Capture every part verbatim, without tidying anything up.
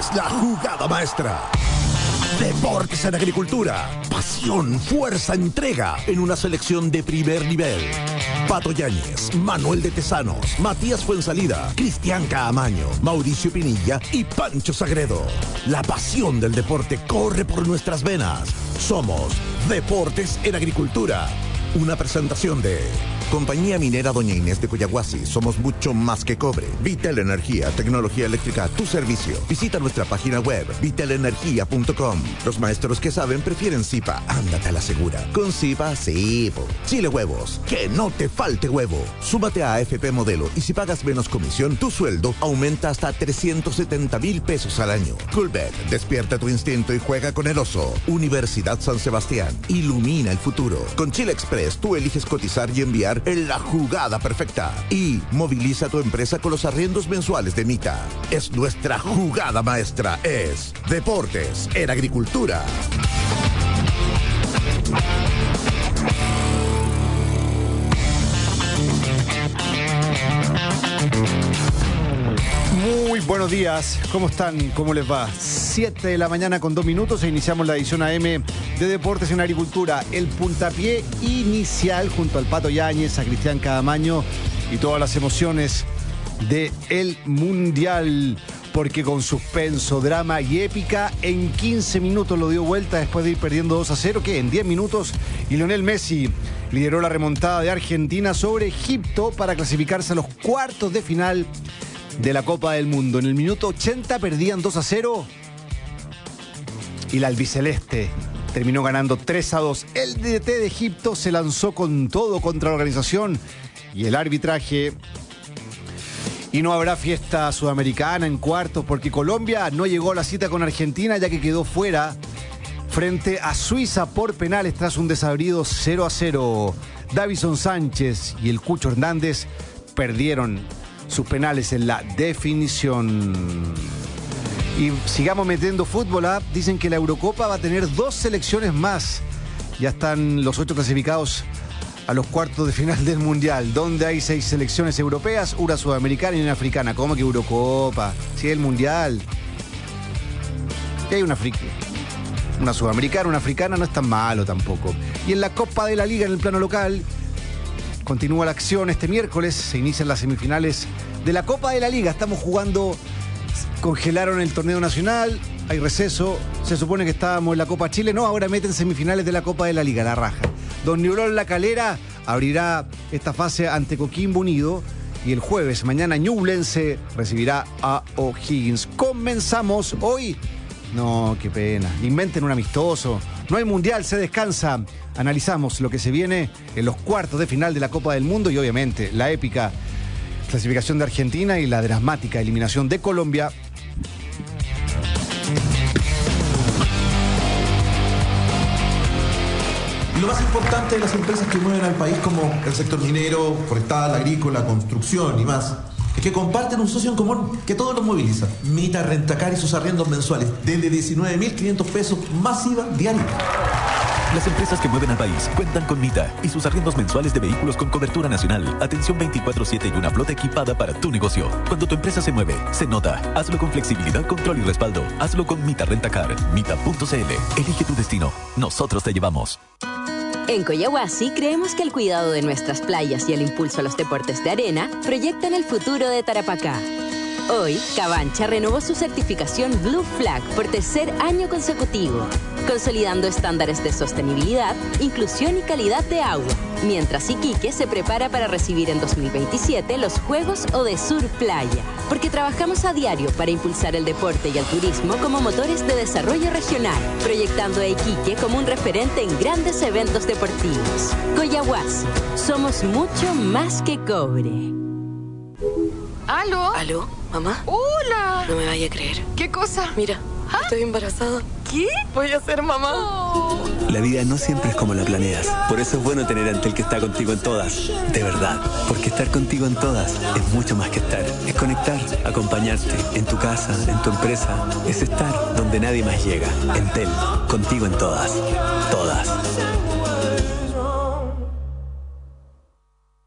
es la jugada maestra. Deportes en Agricultura. Pasión, fuerza, entrega en una selección de primer nivel. Pato Yáñez, Manuel de Tesanos, Matías Fuensalida, Cristian Caamaño, Mauricio Pinilla y Pancho Sagredo. La pasión del deporte corre por nuestras venas. Somos Deportes en Agricultura. Una presentación de Compañía Minera Doña Inés de Coyahuasi. Somos mucho más que cobre. Vitel Energía, tecnología eléctrica a tu servicio. Visita nuestra página web vitel energía punto com. Los maestros que saben prefieren Zipa. Ándate a la segura. Con Zipa, sí. Po. Chile Huevos. Que no te falte huevo. Súmate a A F P Modelo y si pagas menos comisión, tu sueldo aumenta hasta trescientos setenta mil pesos al año. Coolbet. Despierta tu instinto y juega con el oso. Universidad San Sebastián. Ilumina el futuro. Con Chile Express, tú eliges cotizar y enviar en la jugada perfecta. Y moviliza tu empresa con los arriendos mensuales de Mita. Es nuestra jugada maestra. Es Deportes en Agricultura. Muy buenos días, ¿cómo están? ¿Cómo les va? siete de la mañana con dos minutos e iniciamos la edición A M de Deportes en Agricultura. El puntapié inicial junto al Pato Yáñez, a Cristian Caamaño y todas las emociones del Mundial. Porque con suspenso, drama y épica, en quince minutos lo dio vuelta después de ir perdiendo dos a cero, que en diez minutos y Lionel Messi lideró la remontada de Argentina sobre Egipto para clasificarse a los cuartos de final de la Copa del Mundo. En el minuto ochenta perdían dos a cero y la albiceleste terminó ganando tres a dos. El D T de Egipto se lanzó con todo contra la organización y el arbitraje. Y no habrá fiesta sudamericana en cuartos porque Colombia no llegó a la cita con Argentina, ya que quedó fuera frente a Suiza por penales tras un desabrido cero a cero. Davison Sánchez y el Cucho Hernández perdieron sus penales en la definición. Y sigamos metiendo fútbol, ¿ah? Dicen que la Eurocopa va a tener dos selecciones más. Ya están los ocho clasificados a los cuartos de final del Mundial, donde hay seis selecciones europeas, una sudamericana y una africana. ¿Cómo que Eurocopa? Si es el Mundial. Y hay una africana, una sudamericana, una africana, no es tan malo tampoco. Y en la Copa de la Liga, en el plano local, continúa la acción. Este miércoles se inician las semifinales de la Copa de la Liga. Estamos jugando, congelaron el torneo nacional, hay receso, se supone que estábamos en la Copa Chile, no, ahora meten semifinales de la Copa de la Liga, la raja. Don Nicolás La Calera abrirá esta fase ante Coquimbo Unido y el jueves, mañana, Ñublense recibirá a O'Higgins. Comenzamos hoy. No, qué pena. Inventen un amistoso. No hay mundial, se descansa. Analizamos lo que se viene en los cuartos de final de la Copa del Mundo y obviamente la épica clasificación de Argentina y la dramática eliminación de Colombia. Y lo más importante de las empresas que mueven al país, como el sector minero, forestal, agrícola, construcción y más, es que comparten un socio en común que todos los moviliza. Mita Rentacar y sus arriendos mensuales desde diecinueve mil quinientos pesos más I V A diario. Las empresas que mueven al país cuentan con Mita y sus arriendos mensuales de vehículos con cobertura nacional, atención veinticuatro siete y una flota equipada para tu negocio. Cuando tu empresa se mueve, se nota. Hazlo con flexibilidad, control y respaldo. Hazlo con Mita Rentacar. Mita punto c l. Elige tu destino. Nosotros te llevamos. En Coyahuasi creemos que el cuidado de nuestras playas y el impulso a los deportes de arena proyectan el futuro de Tarapacá. Hoy, Cabancha renovó su certificación Blue Flag por tercer año consecutivo, consolidando estándares de sostenibilidad, inclusión y calidad de agua, mientras Iquique se prepara para recibir en dos mil veintisiete los Juegos Odesur Playa, porque trabajamos a diario para impulsar el deporte y el turismo como motores de desarrollo regional, proyectando a Iquique como un referente en grandes eventos deportivos. Coyahuasi, somos mucho más que cobre. ¿Aló? ¿Aló? ¿Mamá? ¡Hola! No me vaya a creer. ¿Qué cosa? Mira, ¿Ah? estoy embarazada. ¿Qué? Voy a ser mamá. Oh. La vida no siempre es como la planeas. Por eso es bueno tener a Entel que está contigo en todas. De verdad. Porque estar contigo en todas es mucho más que estar. Es conectar, acompañarte, en tu casa, en tu empresa. Es estar donde nadie más llega. Entel, contigo en todas. Todas.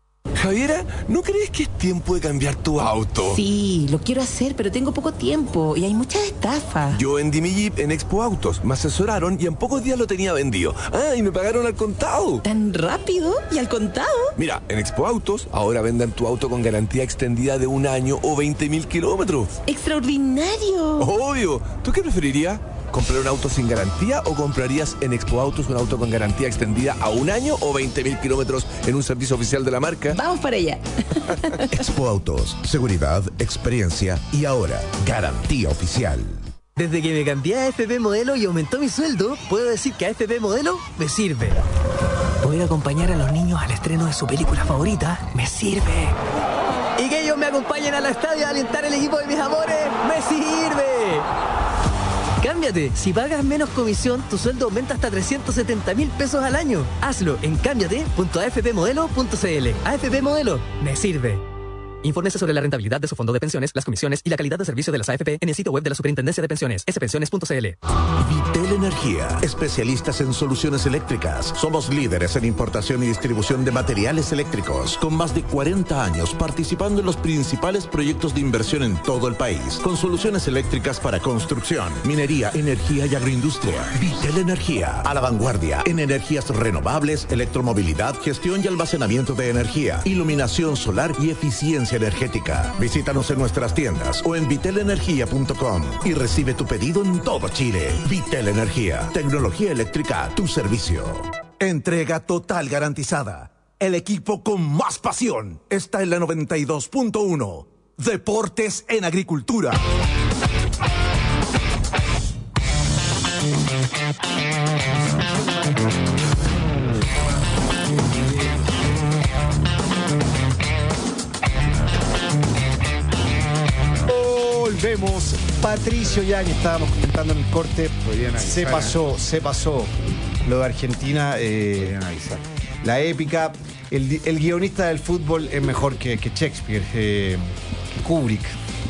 Javiera, ¿no crees que es tiempo de cambiar tu auto? Sí, lo quiero hacer, pero tengo poco tiempo y hay muchas estafas. Yo vendí mi Jeep en Expo Autos, me asesoraron y en pocos días lo tenía vendido. Ah, y me pagaron al contado. ¿Tan rápido? ¿Y al contado? Mira, en Expo Autos ahora venden tu auto con garantía extendida de un año o veinte mil kilómetros. ¡Extraordinario! Obvio. ¿Tú qué preferirías? ¿Comprar un auto sin garantía o comprarías en Expo Autos un auto con garantía extendida a un año o veinte mil kilómetros en un servicio oficial de la marca? Vamos para allá. Expo Autos, seguridad, experiencia y ahora garantía oficial. Desde que me cambié a A F P Modelo y aumentó mi sueldo, puedo decir que A F P Modelo me sirve. Poder acompañar a los niños al estreno de su película favorita me sirve. Y que ellos me acompañen al estadio a alentar el equipo de mis amores me sirve. Cámbiate. Si pagas menos comisión, tu sueldo aumenta hasta trescientos setenta mil pesos al año. Hazlo en cámbiate punto a f p modelo punto c l. A F P Modelo me sirve. Infórmese sobre la rentabilidad de su fondo de pensiones, las comisiones y la calidad de servicio de las A F P en el sitio web de la Superintendencia de Pensiones, s pensiones punto c l. Vitel Energía, especialistas en soluciones eléctricas. Somos líderes en importación y distribución de materiales eléctricos, con más de cuarenta años participando en los principales proyectos de inversión en todo el país, con soluciones eléctricas para construcción, minería, energía y agroindustria. Vitel Energía, a la vanguardia en energías renovables, electromovilidad, gestión y almacenamiento de energía, iluminación solar y eficiencia energética. Visítanos en nuestras tiendas o en vitel energía punto com y recibe tu pedido en todo Chile. Vitel Energía, tecnología eléctrica a tu servicio. Entrega total garantizada. El equipo con más pasión está en la noventa y dos punto uno. Deportes en Agricultura. Volvemos. Patricio Yáñez, estábamos comentando en el corte. Se pasó, se pasó. Lo de Argentina, eh, la épica. El, el guionista del fútbol es mejor que, que Shakespeare, eh, que Kubrick,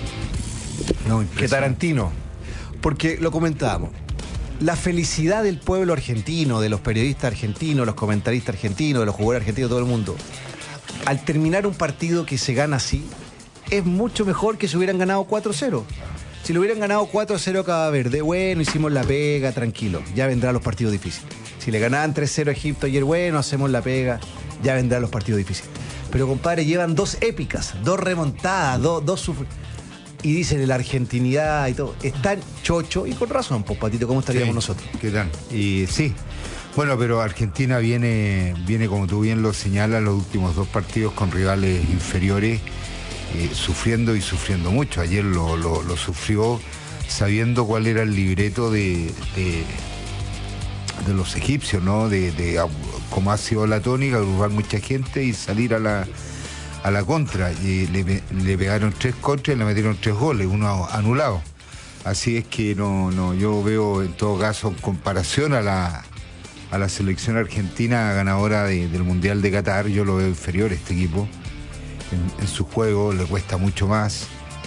no, que Tarantino. Porque lo comentábamos. La felicidad del pueblo argentino, de los periodistas argentinos, los comentaristas argentinos, de los jugadores argentinos, todo el mundo, al terminar un partido que se gana así, es mucho mejor que si hubieran ganado cuatro cero. Si lo hubieran ganado cuatro cero a Cabo Verde, bueno, hicimos la pega, tranquilo, ya vendrán los partidos difíciles. Si le ganaban tres cero a Egipto ayer, bueno, hacemos la pega, ya vendrán los partidos difíciles. Pero, compadre, llevan dos épicas, dos remontadas, dos, dos sufr... y dicen la argentinidad y todo. Están chocho y con razón, pues, Patito, ¿cómo estaríamos sí, nosotros? ¿Qué tal? Y sí, bueno, pero Argentina viene, viene, como tú bien lo señalas, los últimos dos partidos con rivales inferiores, Eh, sufriendo y sufriendo mucho. Ayer lo, lo, lo sufrió sabiendo cuál era el libreto de, de, de los egipcios, ¿no? De, de cómo ha sido la tónica, agrupar mucha gente y salir a la, a la contra. Y le, le pegaron tres contras y le metieron tres goles, uno anulado. Así es que no, no, yo veo en todo caso, en comparación a la, a la selección argentina ganadora de, del Mundial de Qatar, yo lo veo inferior a este equipo. En, en su juego le cuesta mucho más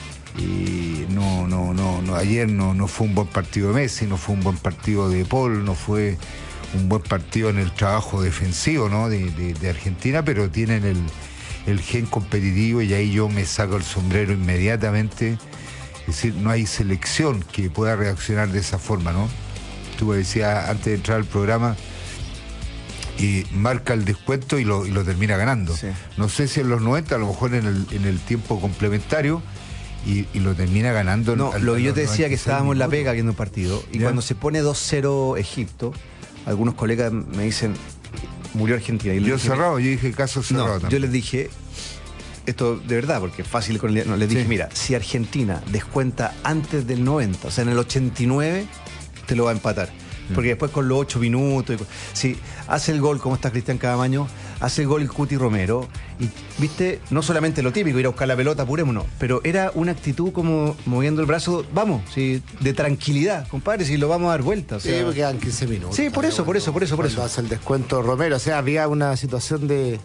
y no, no, no, no ayer no, no fue un buen partido de Messi, no fue un buen partido de Paul, no fue un buen partido en el trabajo defensivo, ¿no? de, de, de Argentina, pero tienen el, el gen competitivo y ahí yo me saco el sombrero inmediatamente. Es decir, no hay selección que pueda reaccionar de esa forma, ¿no? Tú me decías antes de entrar al programa, y marca el descuento y lo, y lo termina ganando. Sí. No sé si en los noventa, a lo mejor en el, en el tiempo complementario, y, y lo termina ganando. No, al, lo que yo te decía que estábamos en la minutos. pega viendo un partido, y ¿ya? Cuando se pone dos cero Egipto, algunos colegas me dicen, murió Argentina. Y yo dije, cerrado, yo dije caso cerrado no, también. Yo les dije, esto de verdad, porque es fácil con el... No, les dije, sí. Mira, si Argentina descuenta antes del noventa, o sea, en el ochenta y nueve, te lo va a empatar. Porque después con los ocho minutos, si hace el gol como está Cristian Cavamaño, hace el gol el Cuti Romero, y viste, no solamente lo típico, ir a buscar la pelota, apurémonos, pero era una actitud como moviendo el brazo, vamos, sí, de tranquilidad, compadre, si lo vamos a dar vuelta. O sea, sí, porque quedan quince minutos. Sí, por eso, por eso, por eso, por eso. Hace el descuento Romero, o sea, había una situación de... Eh,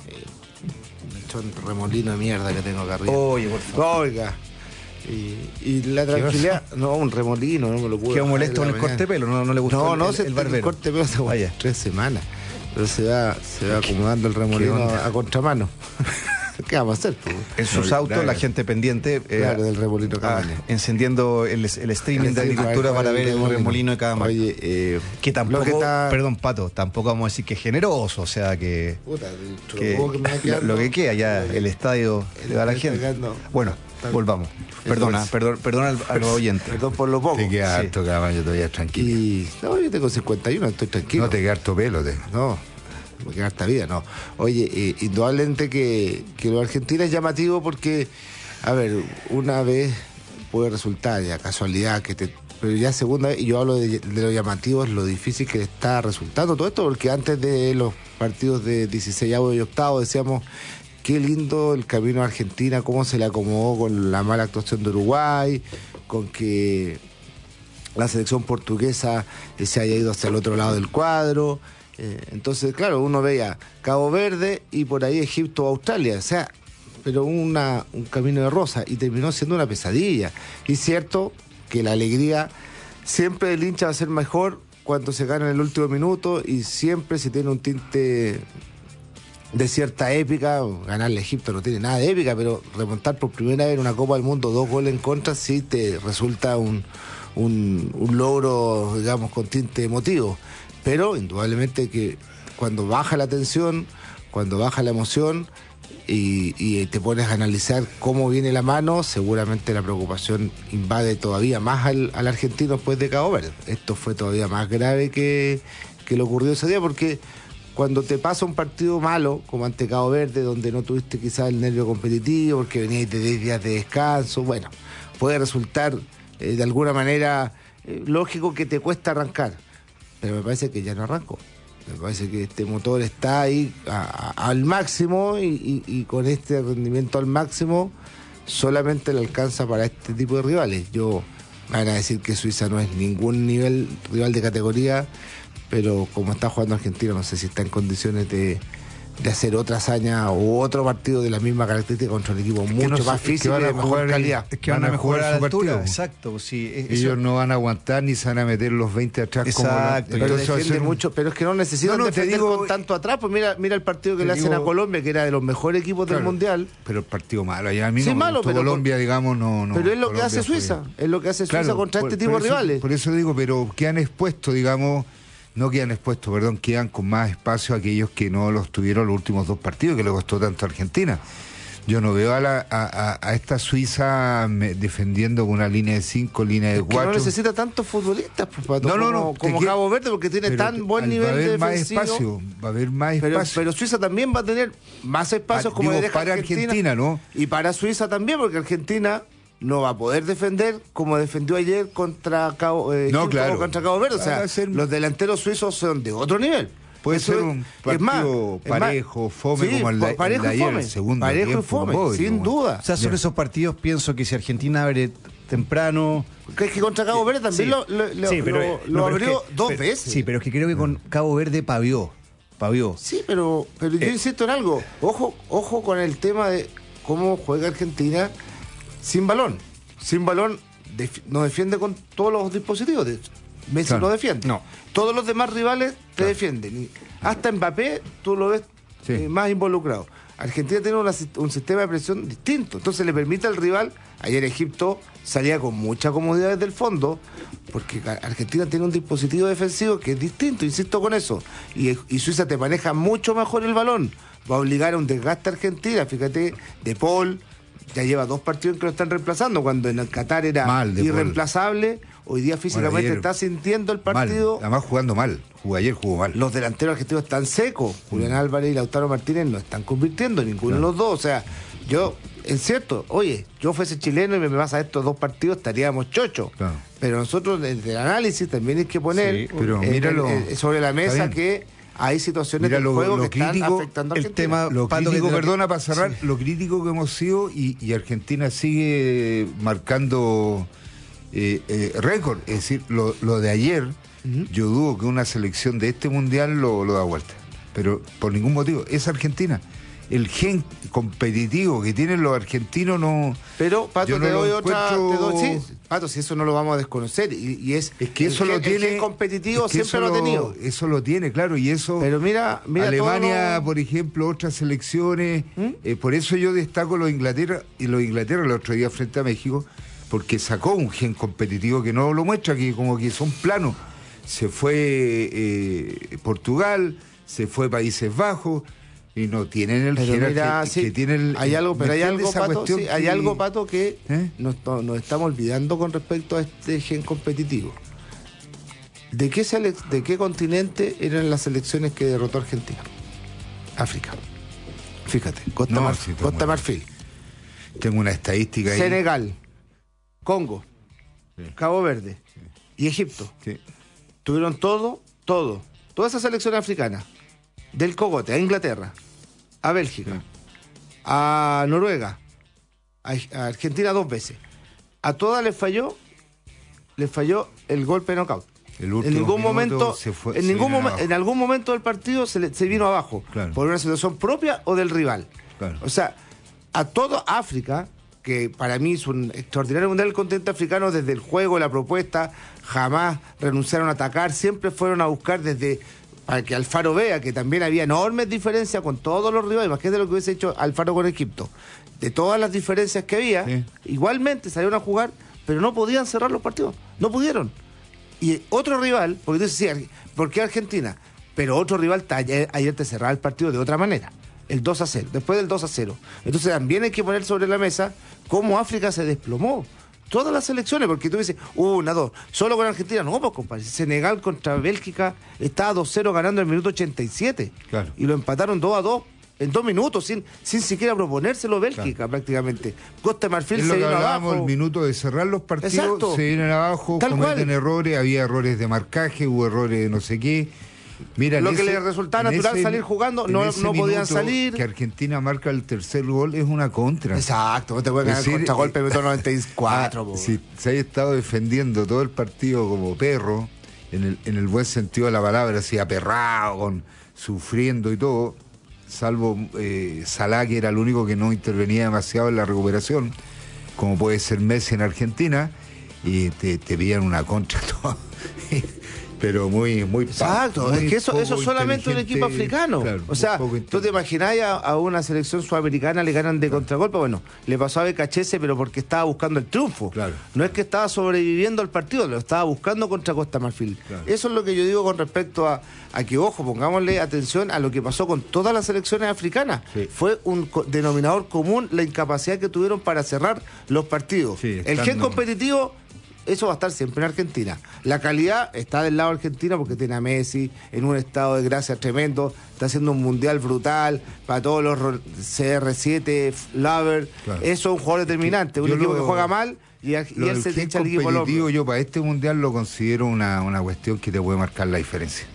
un remolino de mierda que tengo acá arriba. Oye, por favor. Oiga. Y, y la tranquilidad, no, un remolino, no me lo puedo. Quedó molesto con el corte de pelo, no, no le gustó. No, el, no, el, se, el barbero. El corte de pelo hace bueno, tres semanas. Pero se va, se va acomodando el remolino a contramano. ¿Qué vamos a hacer? Pues? En sus No, autos, claro. la gente pendiente. eh, Claro, del remolino ah, Cabaña. encendiendo el, el streaming El de streaming agricultura para para el ver el remolino. remolino de cada marca. Oye, eh, que tampoco, lo que está- perdón, Pato, tampoco vamos a decir que es generoso, o sea, que, Puta, el que chorro que me va lo, quedando. lo que queda ya, el estadio El le da a la estadio gente. quedando- Bueno, volvamos. Perdona, Pues- perdón, perdona al- a los oyentes. Perdón por lo poco. Te queda Sí. harto caballo todavía tranquilo. Y no, yo tengo cincuenta y uno, estoy tranquilo. No te queda harto pelo. Te... No, me queda harta vida, no. Oye, eh, indudablemente que, que lo argentino es llamativo porque, a ver, una vez puede resultar ya casualidad que te... Pero ya segunda vez, y yo hablo de, de lo llamativo, es lo difícil que le está resultando todo esto, porque antes de los partidos de dieciséis y octavo decíamos, qué lindo el camino a Argentina, cómo se le acomodó con la mala actuación de Uruguay, con que la selección portuguesa eh, se haya ido hacia el otro lado del cuadro. Eh, entonces, claro, uno veía Cabo Verde y por ahí Egipto o Australia, o sea, pero una, un camino de rosa, y terminó siendo una pesadilla. Y es cierto que la alegría siempre del hincha va a ser mejor cuando se gana en el último minuto, y siempre si tiene un tinte de cierta épica. Ganarle a Egipto no tiene nada de épica, pero remontar por primera vez en una Copa del Mundo dos goles en contra sí te resulta un, un, un logro, digamos, con tinte emotivo. Pero indudablemente que cuando baja la tensión, cuando baja la emoción y, y te pones a analizar cómo viene la mano, seguramente la preocupación invade todavía más al, al argentino después de Cabo Verde. Esto fue todavía más grave que, que lo ocurrido ese día, porque cuando te pasa un partido malo, como ante Cabo Verde, donde no tuviste quizás el nervio competitivo, porque venías de diez días de descanso, bueno, puede resultar eh, de alguna manera eh, lógico que te cuesta arrancar, pero me parece que ya no arrancó. Me parece que este motor está ahí a, a, al máximo y, y, y con este rendimiento al máximo solamente le alcanza para este tipo de rivales. Yo me van a decir que Suiza no es ningún nivel rival de categoría, pero como está jugando Argentina, no sé si está en condiciones de, de hacer otra hazaña o otro partido de la misma característica contra un equipo mucho no sé, más es que físico van y a de mejor jugar en- calidad. Es que van, Van a a mejorar jugar a su la altura. partido. Exacto, sí. es- Ellos eso- no van a aguantar ni se van a meter los veinte atrás. Exacto. Como la- Pero entonces va a defiende ser un- mucho, pero es que no necesitan No, no, te defender digo- con tanto atrás. Pues mira, mira el partido que te le hacen digo- a Colombia, que era de los mejores equipos del Claro, Mundial. Pero el partido malo, allá a mí Sí, no me malo, gustó pero Colombia, digamos, no, no. pero es lo que Colombia hace fue- Suiza, es lo que hace Suiza Claro, contra por- este tipo por de eso- rivales. Por eso digo, pero quedan expuestos, digamos, no quedan expuestos, perdón, quedan con más espacio aquellos que no los tuvieron los últimos dos partidos, que le costó tanto a Argentina. Yo no veo a, la, a, a- a esta Suiza me- defendiendo con una línea de cinco, línea de Es que cuatro. no necesita tantos futbolistas, pues, Pato, No, no, no, como, te como quiero- Cabo Verde, porque tiene Pero tan te- buen al- nivel va a haber defensivo. más espacio, va a haber más Pero, espacio. pero Suiza también va a tener más espacios Ah, como digo, le deja para Argentina, ¿no? Y para Suiza también, porque Argentina no va a poder defender como defendió ayer contra Cabo, eh, No, Egipto claro. o contra Cabo Verde. O sea, Va a ser- los delanteros suizos son de otro nivel. Puede Eso ser es- un es partido más, es más, parejo, fome, sí, como el de, el parejo de y ayer, fome, el segundo parejo y tiempo, fome, Boy, sin ¿no? duda. O sea, son esos partidos, pienso que si Argentina abre temprano. Que es que contra Cabo Verde también Sí. lo, lo- lo- Sí, pero, lo- eh, lo no, pero es abrió que- dos pero- veces. Sí, pero es que creo que con Cabo Verde pavió. Pavió. Sí, pero, pero yo Eh. insisto en algo. Ojo, ojo con el tema de cómo juega Argentina sin balón. Sin balón def- no defiende con todos los dispositivos. De- Messi Claro. no defiende. No. Todos los demás rivales te defienden. Y hasta Mbappé tú lo ves Sí. eh, más involucrado. Argentina tiene una sis- un sistema de presión distinto. Entonces le permite al rival. Ayer Egipto salía con mucha comodidad desde el fondo, porque Ar- Argentina tiene un dispositivo defensivo que es distinto, insisto con eso. Y, y Suiza te maneja mucho mejor el balón. Va a obligar a un desgaste a Argentina. Fíjate, De Paul ya lleva dos partidos en que lo están reemplazando, cuando en el Qatar era Mal, De Paul. irreemplazable. Hoy día físicamente ayer- está sintiendo el Mal, partido. además jugando mal. Jugó ayer, jugó mal. Los delanteros argentinos están secos. Julián Álvarez y Lautaro Martínez no están convirtiendo, ninguno de los dos. O sea, yo, es cierto, oye, yo fuese chileno y me pasa estos dos partidos, estaríamos chochos. Claro. Pero nosotros desde el análisis también hay que poner Sí, pero eh, míralo. eh, eh, sobre la mesa Está bien. que hay situaciones Mira del lo- juego lo que están crítico, afectando a el Argentina. tema- Lo Pato, crítico, que- perdona para cerrar, Sí. lo crítico que hemos sido y, y Argentina sigue marcando eh, eh, récord. Es decir, lo, lo de ayer, yo dudo que una selección de este mundial lo, lo da vuelta. Pero por ningún motivo. Es Argentina. el gen competitivo que tienen los argentinos no... Pero, Pato, yo no te doy lo otra... encuentro- Te doy, sí, Pato, si eso no lo vamos a desconocer. Y, y es, Es que eso el lo gen- tiene... el gen competitivo es que siempre eso lo ha tenido. Eso lo tiene, claro, y eso... Pero mira, mira Alemania, todo lo- por ejemplo, otras selecciones... eh, por eso yo destaco los Inglaterra, y los Inglaterra el otro día frente a México, porque sacó un gen competitivo que no lo muestra, que como que son planos. Se fue eh, Portugal, se fue Países Bajos, y no tienen el Pero gen mira, argen- sí, que tiene el... hay algo, pero ¿me hay entiendes algo, esa Pato, cuestión sí, hay que- algo, Pato, que ¿Eh? nos, nos estamos olvidando con respecto a este gen competitivo. ¿De qué, sele- ¿De qué continente eran las selecciones que derrotó Argentina? África. Fíjate, Costa, No, Mar- sí, tengo Costa una- Marfil, Tengo una estadística ahí. Senegal, Congo, Cabo Verde y Egipto. Sí. Tuvieron todo, todo, toda esa selección africana, del cogote a Inglaterra, a Bélgica, a Noruega, a, a Argentina dos veces. A todas les falló, les falló el golpe de knockout. El En último ningún minuto momento, se fue- en se ningún vinieron momen- abajo. en algún momento del partido se, le- se vino abajo Claro. por una situación propia o del rival. Claro. O sea, a todo África, que para mí es un extraordinario mundial del continente africano, desde el juego, la propuesta, jamás renunciaron a atacar, siempre fueron a buscar desde, para que Alfaro vea que también había enormes diferencias con todos los rivales, más que de lo que hubiese hecho Alfaro con Egipto. De todas las diferencias que había, Sí. igualmente salieron a jugar, pero no podían cerrar los partidos, no pudieron. Y otro rival, porque tú dices, sí, ¿por qué Argentina? Pero otro rival ta- ayer, ayer te cerraba el partido de otra manera. El dos a cero, después del dos a cero. Entonces también hay que poner sobre la mesa cómo África se desplomó. Todas las selecciones, porque tú dices, una, dos, solo con Argentina. No, pues compadre, Senegal contra Bélgica estaba dos cero ganando en el minuto ochenta y siete. Claro. Y lo empataron dos a dos en dos minutos, sin, sin siquiera proponérselo Bélgica prácticamente. Costa de Marfil Es se lo que vino hablábamos, abajo. el minuto de cerrar los partidos, Exacto. se vienen abajo, Tal cometen cual. errores, había errores de marcaje, hubo errores de no sé qué. Mira, Lo en que ese- les resultaba en natural ese- salir jugando, en no- ese no podían minuto salir. Que Argentina marca el tercer gol, es una contra. Exacto, no te pueden Es ganar decir, contragolpe en eh, minuto noventa y cuatro. ah, po. si se haya estado defendiendo todo el partido como perro, en el, en el buen sentido de la palabra, así aperrado, con, sufriendo y todo, salvo eh, Salah, que era el único que no intervenía demasiado en la recuperación, como puede ser Messi en Argentina, y te, te pillan una contra todo. Pero muy, muy Exacto, muy es que eso, poco eso solamente un equipo inteligente, africano. claro, o sea, muy poco tú te imaginás a, a una selección sudamericana le ganan de contragolpe. Bueno, le pasó a Becachese, pero porque estaba buscando el triunfo. Claro. No es que estaba sobreviviendo al partido, lo estaba buscando contra Costa Marfil. Claro. Eso es lo que yo digo con respecto a, a que, ojo, pongámosle atención a lo que pasó con todas las selecciones africanas. Sí. Fue un co- denominador común la incapacidad que tuvieron para cerrar los partidos. Sí, el gen estando- competitivo. Eso va a estar siempre en Argentina. La calidad está del lado argentino porque tiene a Messi en un estado de gracia tremendo. Está haciendo un mundial brutal para todos los ro- C R siete, Lover. Claro. Eso es un jugador determinante. Un Yo equipo lo- que juega mal y, a- y Lo él del se te gen echa el equipo al competitivo, hombro. yo para este mundial lo considero una, una cuestión que te puede marcar la diferencia.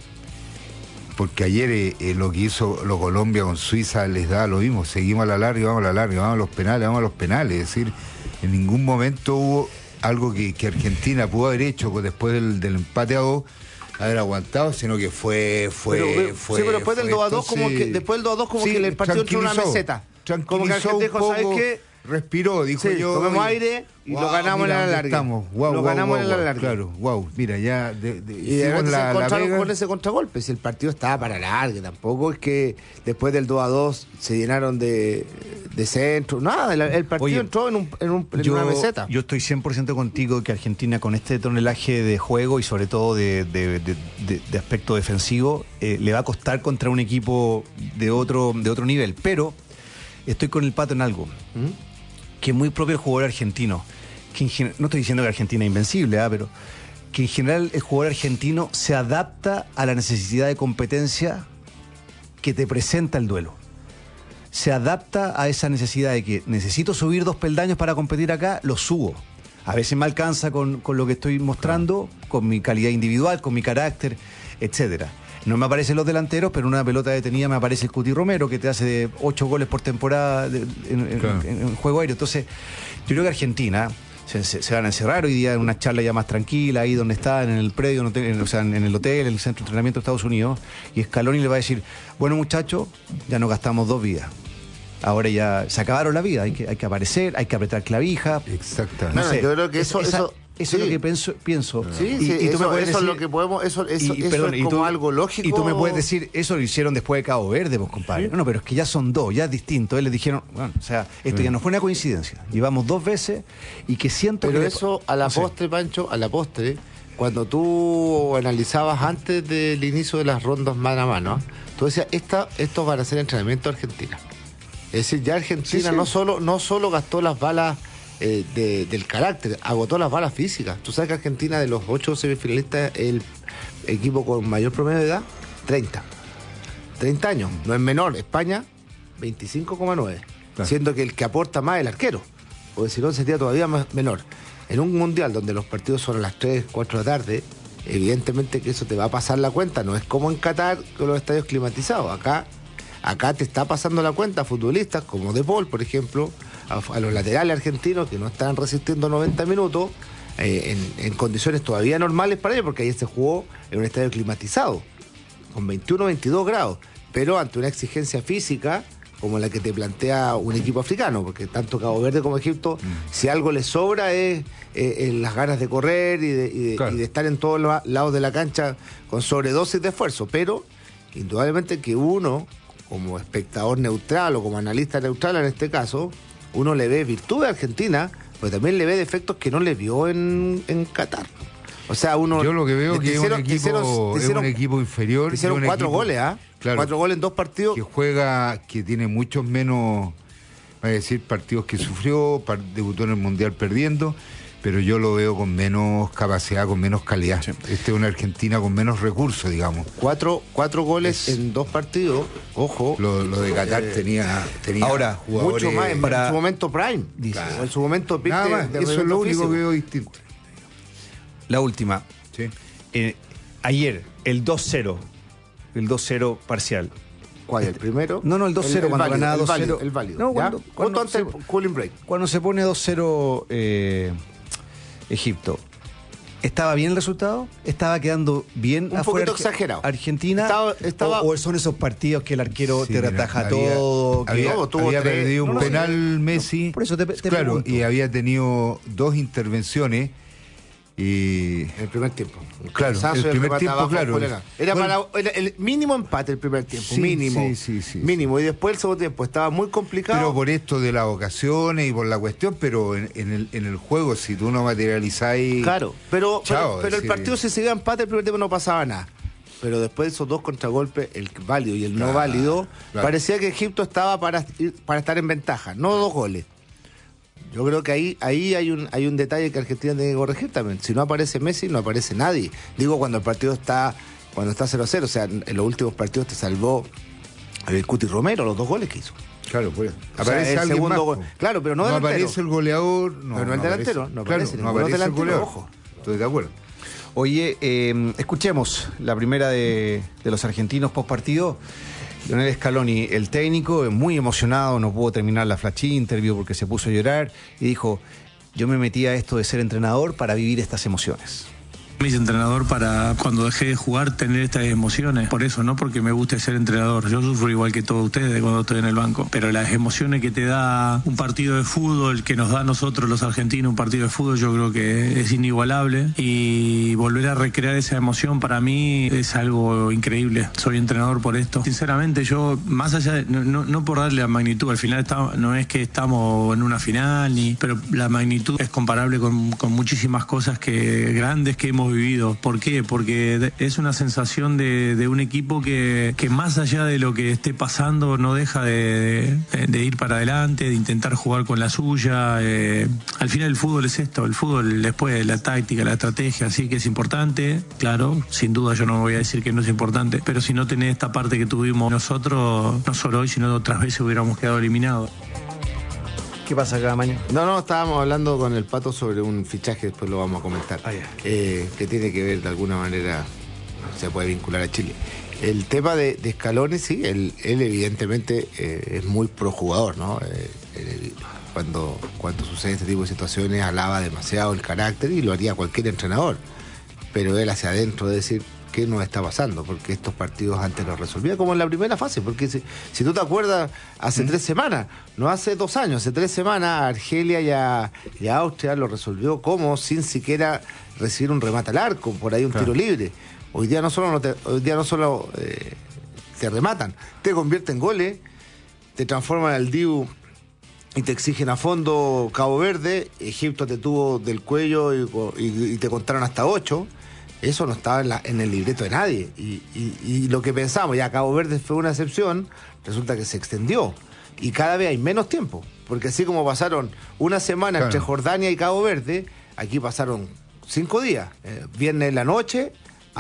Porque ayer eh, eh, lo que hizo lo Colombia con Suiza les da lo mismo. Seguimos a la larga, vamos a la larga, vamos a los penales, vamos a los penales. Es decir, en ningún momento hubo algo que, que Argentina pudo haber hecho pues, después del, del empate a dos, haber aguantado, sino que fue, fue, Pero, pero, fue. sí, pero después del fue, dos a dos, como entonces- que, después del dos a dos como Sí, que el partido entró en una tranquilizó, meseta. Como que tranquilizó Argentina un dijo, ¿sabes poco, qué? Respiró, dijo Sí, yo. tomemos oye, aire y wow, lo ganamos mira en la dónde larga. Estamos, wow, lo wow, ganamos wow, en la wow, larga. Claro, wow, mira, ya de, de, Y de hicimos repente se la, la encontraron pega. con ese contragolpe. Si el partido estaba para larga, tampoco es que después del dos a dos se llenaron de, de centro. Nada, el, el partido Oye, entró en, un, en, un, en Yo, una meseta. yo estoy cien por ciento contigo que Argentina con este tonelaje de juego y sobre todo de, de- de- de- de aspecto defensivo eh, le va a costar contra un equipo de otro, de otro nivel. Pero estoy con el Pato en algo que es muy propio del jugador argentino. Que en gen- no estoy diciendo que Argentina es invencible, ¿ah? Pero que en general el jugador argentino se adapta a la necesidad de competencia que te presenta el duelo. Se adapta a esa necesidad de que necesito subir dos peldaños para competir acá, lo subo. A veces me alcanza con, con lo que estoy mostrando, con mi calidad individual, con mi carácter, etcétera. No me aparecen los delanteros, pero en una pelota detenida me aparece el Cuti Romero, que te hace ocho goles por temporada de- en, en- Claro. en- en juego aéreo. Entonces, yo creo que Argentina se, se- se van a encerrar hoy día en una charla ya más tranquila, ahí donde están, en el predio, en, hotel- en- o sea, en el hotel, en el centro de entrenamiento de Estados Unidos, y Scaloni le va a decir, bueno muchachos, ya nos gastamos dos vidas. ahora ya se acabaron la vida, hay que, hay que aparecer, hay que apretar clavija. Exactamente. No sé, yo creo que eso, esa, eso, eso sí. es lo que pienso. pienso. Sí, y, sí, y tú eso, me puedes eso decir, es lo que podemos, eso, eso, y, eso perdón, es y como tú, algo lógico. Y tú me puedes decir, eso lo hicieron después de Cabo Verde, pues, compadre. ¿Sí? No, no, pero es que ya son dos, ya es distinto. Él les dijeron, bueno, o sea, esto sí. ya no fue una coincidencia. Llevamos dos veces y que siento pero que... Pero eso a la no postre, sé. Pancho, a la postre, cuando tú analizabas antes del inicio de las rondas mano a mano, tú decías, esta, estos van a ser entrenamiento de Argentina. Es decir, ya Argentina sí, sí. No, solo, no solo gastó las balas eh, de, del carácter, agotó las balas físicas. Tú sabes que Argentina, de los ocho semifinalistas, el equipo con mayor promedio de edad, treinta. treinta años, no es menor. España, veinticinco coma nueve. Claro. Siendo que el que aporta más es el arquero. Porque si no, sería todavía más menor. En un mundial donde los partidos son a las tres, cuatro de la tarde, evidentemente que eso te va a pasar la cuenta. No es como en Qatar con los estadios climatizados. Acá Acá te está pasando la cuenta a futbolistas como De Paul, por ejemplo, a, a los laterales argentinos que no están resistiendo noventa minutos eh, en, en condiciones todavía normales para ellos, porque ayer se jugó en un estadio climatizado, con veintiuno, veintidós grados, pero ante una exigencia física como la que te plantea un equipo africano, porque tanto Cabo Verde como Egipto, mm. si algo les sobra es eh, eh, las ganas de correr y de, y de, claro. y de estar en todos los lados de la cancha con sobredosis de esfuerzo, pero indudablemente que uno, como espectador neutral o como analista neutral en este caso, uno le ve virtud a Argentina, pero también le ve defectos que no le vio en, en Qatar. O sea, uno... Yo lo que veo que hicieron, es, un equipo, hicieron, es hicieron, un equipo inferior. Hicieron cuatro equipo, goles, ¿ah? ¿eh? Claro, cuatro goles en dos partidos. Que juega, que tiene muchos menos, voy a decir, partidos que sufrió, debutó en el Mundial perdiendo, pero yo lo veo con menos capacidad, con menos calidad. Sí. Este es una Argentina con menos recursos, digamos. Cuatro, cuatro goles es, en dos partidos, ojo. Lo, lo de Qatar eh, tenía, tenía ahora, jugadores... Mucho más en, para, en su momento prime, claro. o en su momento pick Nada de, más, de eso es lo único físico. Que veo distinto. La última. Sí. Eh, ayer, el dos cero, el dos cero parcial. ¿Cuál? ¿El primero? No, no, el dos cero, el, cuando el válido, ganaba dos cero. El válido. No, cuando, cuando, antes del cooling break. Cuando se pone dos cero eh, Egipto, ¿estaba bien el resultado? ¿Estaba quedando bien un afuera? Un poquito exagerado. ¿Argentina? Estaba, estaba... O, ¿O son esos partidos que el arquero sí, te retaja había, todo? Que... Había, no, tuvo había tres, perdido un no, penal no, Messi. No, por eso te, te Claro, pregunto. Y había tenido dos intervenciones. Y... En el primer tiempo. Claro, el primer tiempo, claro. Era bueno, para era el mínimo empate el primer tiempo, sí, mínimo. Sí, sí, sí, mínimo. Sí. Y después el segundo tiempo estaba muy complicado. Pero por esto de las ocasiones y por la cuestión, pero en, en, el, en el juego, si tú no materializáis... Claro, pero, chao, pero, pero el partido si se iba empate el primer tiempo no pasaba nada. Pero después de esos dos contragolpes, el válido y el claro, no válido, claro. parecía que Egipto estaba para, para estar en ventaja, no dos goles. Yo creo que ahí ahí hay un hay un detalle que Argentina tiene que corregir también. Si no aparece Messi, no aparece nadie. Digo, cuando el partido está cuando está cero cero, o sea, en los últimos partidos te salvó el Cuti Romero, los dos goles que hizo. Claro, pues. O sea, el segundo más, gol. Claro, pero no, no delantero. aparece el goleador, no, pero no el no delantero, aparece, no aparece, claro, no aparece el goleador. Ojo. Estoy de acuerdo. Oye, eh, escuchemos la primera de, de los argentinos post partido. Lionel Scaloni, el técnico, muy emocionado, no pudo terminar la flash interview porque se puso a llorar y dijo, yo me metí a esto de ser entrenador para vivir estas emociones. Me hice entrenador para, cuando dejé de jugar, tener estas emociones. Por eso, no porque me guste ser entrenador. Yo sufro igual que todos ustedes cuando estoy en el banco. Pero las emociones que te da un partido de fútbol, que nos da a nosotros los argentinos un partido de fútbol, yo creo que es inigualable. Y volver a recrear esa emoción para mí es algo increíble. Soy entrenador por esto. Sinceramente, yo, más allá de, no, no, no por darle la magnitud, al final está, no es que estamos en una final, ni, pero la magnitud es comparable con, con muchísimas cosas que grandes que hemos vivido. ¿Por qué? Porque es una sensación de, de un equipo que, que más allá de lo que esté pasando no deja de, de, de ir para adelante, de intentar jugar con la suya. Eh, al final el fútbol es esto, el fútbol después la táctica, la estrategia, así que es importante, claro, sin duda yo no voy a decir que no es importante, pero si no tenés esta parte que tuvimos nosotros, no solo hoy, sino otras veces hubiéramos quedado eliminados. ¿Qué pasa acá, mañana? No, no, estábamos hablando con el Pato sobre un fichaje, después lo vamos a comentar, ah, yeah. eh, que tiene que ver de alguna manera, se puede vincular a Chile. El tema de, de Scaloni, sí, él, él evidentemente eh, es muy pro jugador, ¿no? Eh, él, cuando, cuando sucede este tipo de situaciones alaba demasiado el carácter y lo haría cualquier entrenador. Pero él hacia adentro de decir, qué nos está pasando, porque estos partidos antes los resolvía como en la primera fase, porque si, si tú te acuerdas, hace ¿Mm? tres semanas, no hace dos años, hace tres semanas, Argelia y a, y a Austria lo resolvió como sin siquiera recibir un remate al arco, por ahí un claro. tiro libre. Hoy día no solo, no te, hoy día no solo eh, te rematan, te convierten en goles, te transforman al D I U y te exigen a fondo Cabo Verde. Egipto te tuvo del cuello y, y, y te contaron hasta ocho. Eso no estaba en, la, en el libreto de nadie. Y, y, y lo que pensamos, ya Cabo Verde fue una excepción, resulta que se extendió. Y cada vez hay menos tiempo. Porque así como pasaron una semana claro. entre Jordania y Cabo Verde, aquí pasaron cinco días. Eh, viernes en la noche,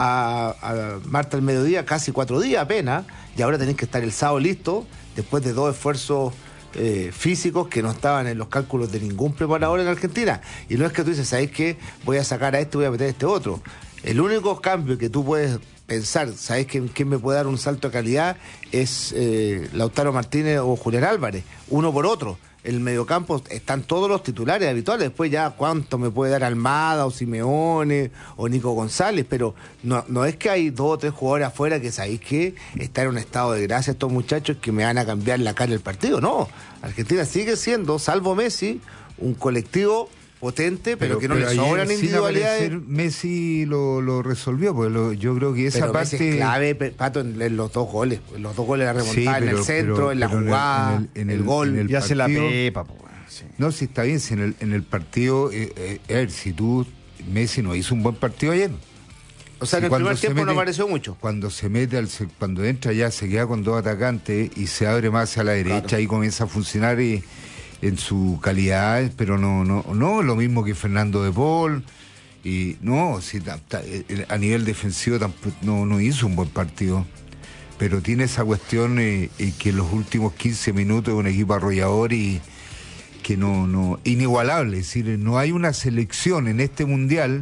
a, a martes al mediodía, casi cuatro días apenas. Y ahora tenés que estar el sábado listo, después de dos esfuerzos Eh, físicos que no estaban en los cálculos de ningún preparador en Argentina. Y no es que tú dices, ¿sabes qué? Voy a sacar a este, voy a meter a este otro. El único cambio que tú puedes pensar, ¿sabes quién, quién me puede dar un salto de calidad? Es eh, Lautaro Martínez o Julián Álvarez, uno por otro. En el mediocampo están todos los titulares habituales. Después ya cuánto me puede dar Almada o Simeone o Nico González, pero no, no es que hay dos o tres jugadores afuera que sabéis que están en un estado de gracia estos muchachos que me van a cambiar la cara del partido. No, Argentina sigue siendo, salvo Messi, un colectivo potente, pero, pero que no pero le sobran individualidades. Messi lo, lo resolvió, porque lo, yo creo que esa pero parte Messi es clave, Pato, en, en los dos goles, en los dos goles de la remontada, sí, pero, en el centro, pero, en la jugada, en el, en el, el gol, en el y hace la pepa. Po, sí. No, si está bien, si en el, en el partido, eh, eh, a ver, si tú, Messi no hizo un buen partido ayer. O sea, si en el primer tiempo mete, no apareció mucho. Cuando se mete, al, cuando entra ya, se queda con dos atacantes y se abre más a la derecha, claro. Ahí comienza a funcionar y en su calidad, pero no no no lo mismo que Fernando de Paul, y no, si, a nivel defensivo tampoco, no, no hizo un buen partido, pero tiene esa cuestión eh, eh, que en los últimos quince minutos es un equipo arrollador y que no, no inigualable, es decir, no hay una selección en este mundial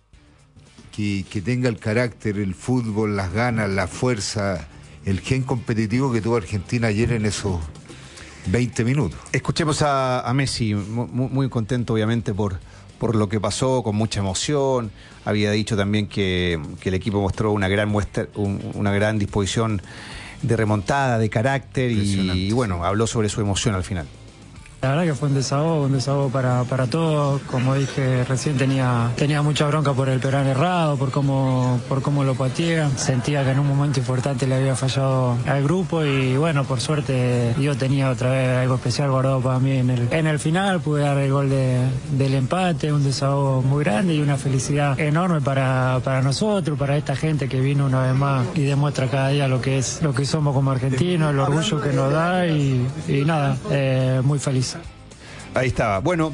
que, que tenga el carácter, el fútbol, las ganas, la fuerza, el gen competitivo que tuvo Argentina ayer en esos veinte minutos. Escuchemos a, a Messi, muy, muy contento obviamente por, por lo que pasó, con mucha emoción. Había dicho también que, que el equipo mostró una gran muestra, un, una gran disposición de remontada, de carácter y, y bueno, habló sobre su emoción al final. La verdad que fue un desahogo, un desahogo para, para todos. Como dije recién, tenía, tenía mucha bronca por el penal errado, por cómo, por cómo lo pateé. Sentía que en un momento importante le había fallado al grupo y bueno, por suerte yo tenía otra vez algo especial guardado para mí en el, en el final. Pude dar el gol de, del empate, un desahogo muy grande y una felicidad enorme para, para nosotros, para esta gente que vino una vez más y demuestra cada día lo que es, lo que somos como argentinos, el orgullo que nos da y, y nada, eh, muy feliz. Ahí estaba. Bueno,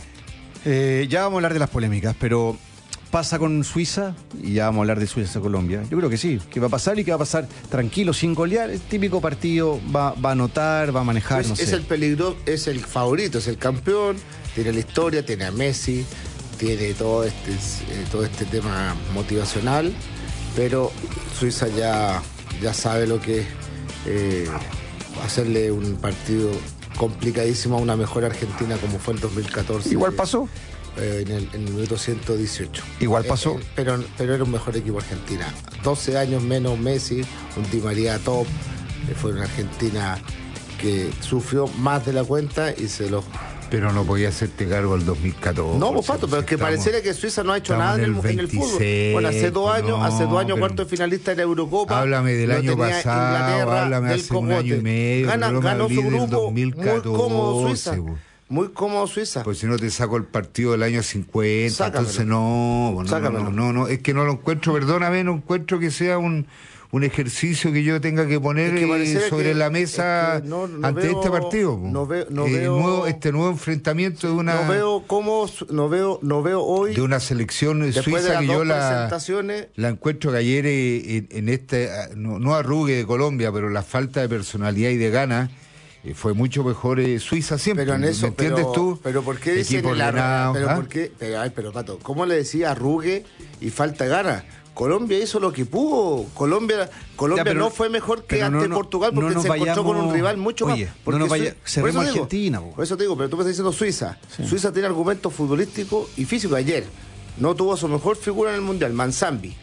eh, ya vamos a hablar de las polémicas, pero pasa con Suiza y ya vamos a hablar de Suiza-Colombia. Yo creo que sí, que va a pasar y que va a pasar tranquilo, sin golear. El típico partido, va, va a anotar, va a manejar, es, no es sé. el peligro, es el favorito, es el campeón, tiene la historia, tiene a Messi, tiene todo este, eh, todo este tema motivacional, pero Suiza ya, ya sabe lo que es eh, hacerle un partido complicadísimo a una mejor Argentina como fue el dos mil catorce. Igual pasó. Eh, en, el, en el minuto ciento dieciocho. Igual pasó. Eh, eh, pero, pero era un mejor equipo Argentina. doce años menos Messi, un Di María top. Eh, fue una Argentina que sufrió más de la cuenta y se lo... Pero no podía hacerte cargo el dos mil catorce. No, pues Pato, pero es que estamos, pareciera que Suiza no ha hecho nada en el, en el fútbol. Bueno, hace dos años, no, hace dos años cuarto de finalista en la Eurocopa. Háblame del año pasado, háblame hace cogote. un año y medio. Gana, ganó su grupo dos mil catorce, muy cómodo Suiza. Pues. Muy cómodo Suiza. Pues si no te saco el partido del año cincuenta, sácamelo. Entonces no no, no, no, no, no, es que no lo encuentro, perdóname, no encuentro que sea un... un ejercicio que yo tenga que poner es que sobre que, la mesa es que no, no ante veo, este partido. No veo, no eh, veo, nuevo, este nuevo enfrentamiento de una... No veo cómo, no veo, no veo hoy... De una selección suiza que yo la, la encuentro que ayer en, en este, no, no arrugue de Colombia, pero la falta de personalidad y de ganas, eh, fue mucho mejor eh, Suiza siempre. Pero en eso, ¿me entiendes pero, tú? Pero ¿por qué dicen el arrugue? Pero, ¿ah? ¿por qué? Pero, ay, pero Pato, ¿cómo le decía arrugue y falta de ganas? Colombia hizo lo que pudo. Colombia Colombia ya, pero, no fue mejor que ante no, Portugal porque no se vayamos, encontró con un rival mucho oye, más. Porque no nos vaya, cerremos Argentina. Digo, por eso te digo, pero tú me estás diciendo Suiza. Sí. Suiza tiene argumentos futbolísticos y físicos. Ayer no tuvo su mejor figura en el Mundial, Manzambi.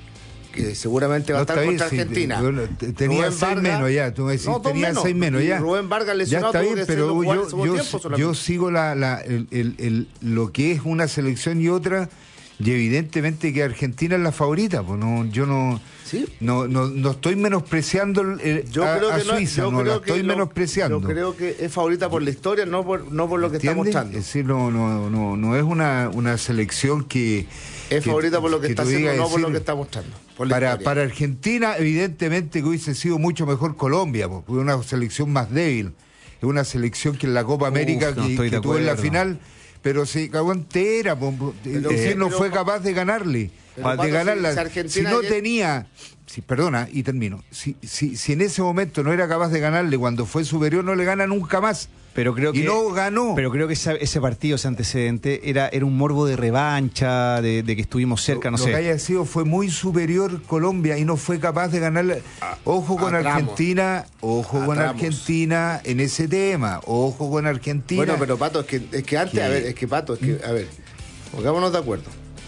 que seguramente va a No, estar está contra bien, sí, Argentina. bueno, te- tenía Rubén seis Vargas- menos ya, tú me decís, No, dos tenía menos. seis menos Y ya. Rubén Vargas Ya lesionado está tuvo bien, que pero hacerlo jugar el yo, segundo yo, tiempo solamente. yo sigo la, la- el, el- el- lo que es una selección y otra, y evidentemente que Argentina es la favorita, pues no, yo no, no, no, no estoy menospreciando el- el- Yo a, creo a que no, Suiza, yo no creo la que estoy lo- menospreciando. Yo creo que es favorita por la historia, no por, no por lo que está ¿Entiendes? mostrando. Es decir, no, no, no, no es una, una selección que... Es que- favorita por lo que, está tú haciendo, digas, no por lo decir, que está mostrando. Por la Para, historia. para Argentina, evidentemente que hubiese sido mucho mejor Colombia, porque es una selección más débil. Es una selección que en la Copa América, Uf, no que, estoy que de tuvo en la acuerdo. final, pero se cagó entera. po, po, es Pero- decir, eh, no pero- fue capaz de ganarle. Pero, de Pato, ganarla. si- si Argentina si no ayer- tenía... Si, perdona, y termino. Si, si, si en ese momento no era capaz de ganarle cuando fue superior, no le gana nunca más. Pero creo que Y no ganó. Pero creo que esa- ese partido, ese antecedente, era, era un morbo de revancha, de, de que estuvimos cerca, no lo sé. que haya sido fue muy superior Colombia y no fue capaz de ganarle. Ojo con a tramos. Argentina, ojo A con tramos. Argentina en ese tema, ojo con Argentina. Bueno, pero Pato, es que, es que antes, ¿Qué? a ver, es que Pato, es que, a ver, pongámonos de acuerdo.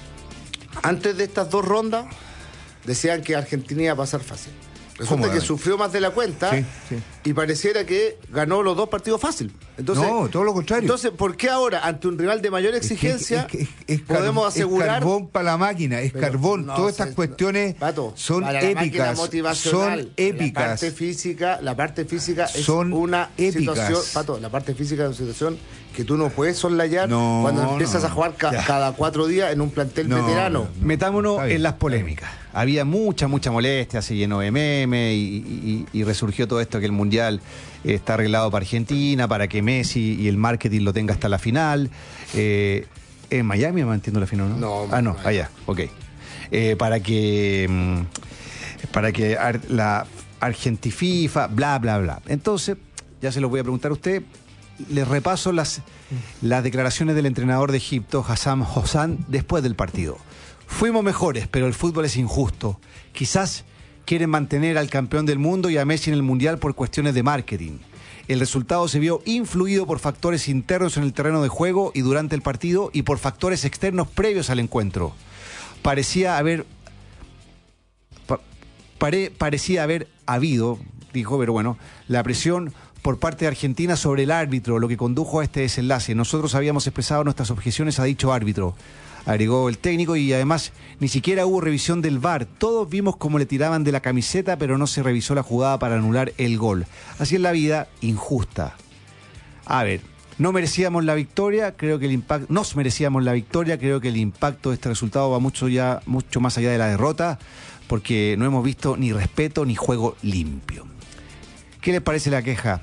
Antes de estas dos rondas, decían que Argentina iba a pasar fácil. Resulta ¿Cómo? que sufrió más de la cuenta Sí, sí. y pareciera que ganó los dos partidos fácil. Entonces, No, todo lo contrario. Entonces, ¿por qué ahora, ante un rival de mayor Es que- exigencia, es que- es- es car- podemos asegurar... Es carbón para la máquina, es Pero carbón. no, Todas estas se- cuestiones Pato, son para la máquina épicas. motivacional, Son épicas. La parte física, la parte física es Son una épicas. situación, Pato, la parte física es una situación que tú no puedes soslayar No, cuando empiezas no. a jugar ca- Ya. cada cuatro días en un plantel No, veterano. Metámonos Está bien, en las polémicas. Había mucha, mucha molestia, se llenó de memes y, y- y resurgió todo esto que el Mundial eh, está arreglado para Argentina, para que Messi y el marketing lo tenga hasta la final. Eh, ¿En Miami me entiendo la final, no? No, Ah, no, Miami. allá, ok. Eh, para que, mm, para que ar- la Argentififa, bla, bla, bla. Entonces, ya se lo voy a preguntar a usted. Les repaso las, las declaraciones del entrenador de Egipto, Hassan Hossam, después del partido. Fuimos mejores, pero el fútbol es injusto. Quizás quieren mantener al campeón del mundo y a Messi en el Mundial por cuestiones de marketing. El resultado se vio influido por factores internos en el terreno de juego y durante el partido y por factores externos previos al encuentro. Parecía haber... pa- pare- parecía haber habido, dijo, pero bueno, la presión por parte de Argentina sobre el árbitro, lo que condujo a este desenlace. Nosotros habíamos expresado nuestras objeciones a dicho árbitro, agregó el técnico, y además ni siquiera hubo revisión del V A R. Todos vimos cómo le tiraban de la camiseta, pero no se revisó la jugada para anular el gol. Así es la vida, injusta. A ver, no merecíamos la victoria, creo que el impacto, nos merecíamos la victoria, creo que el impacto de este resultado va mucho ya, mucho más allá de la derrota, porque no hemos visto ni respeto ni juego limpio. ¿Qué les parece la queja?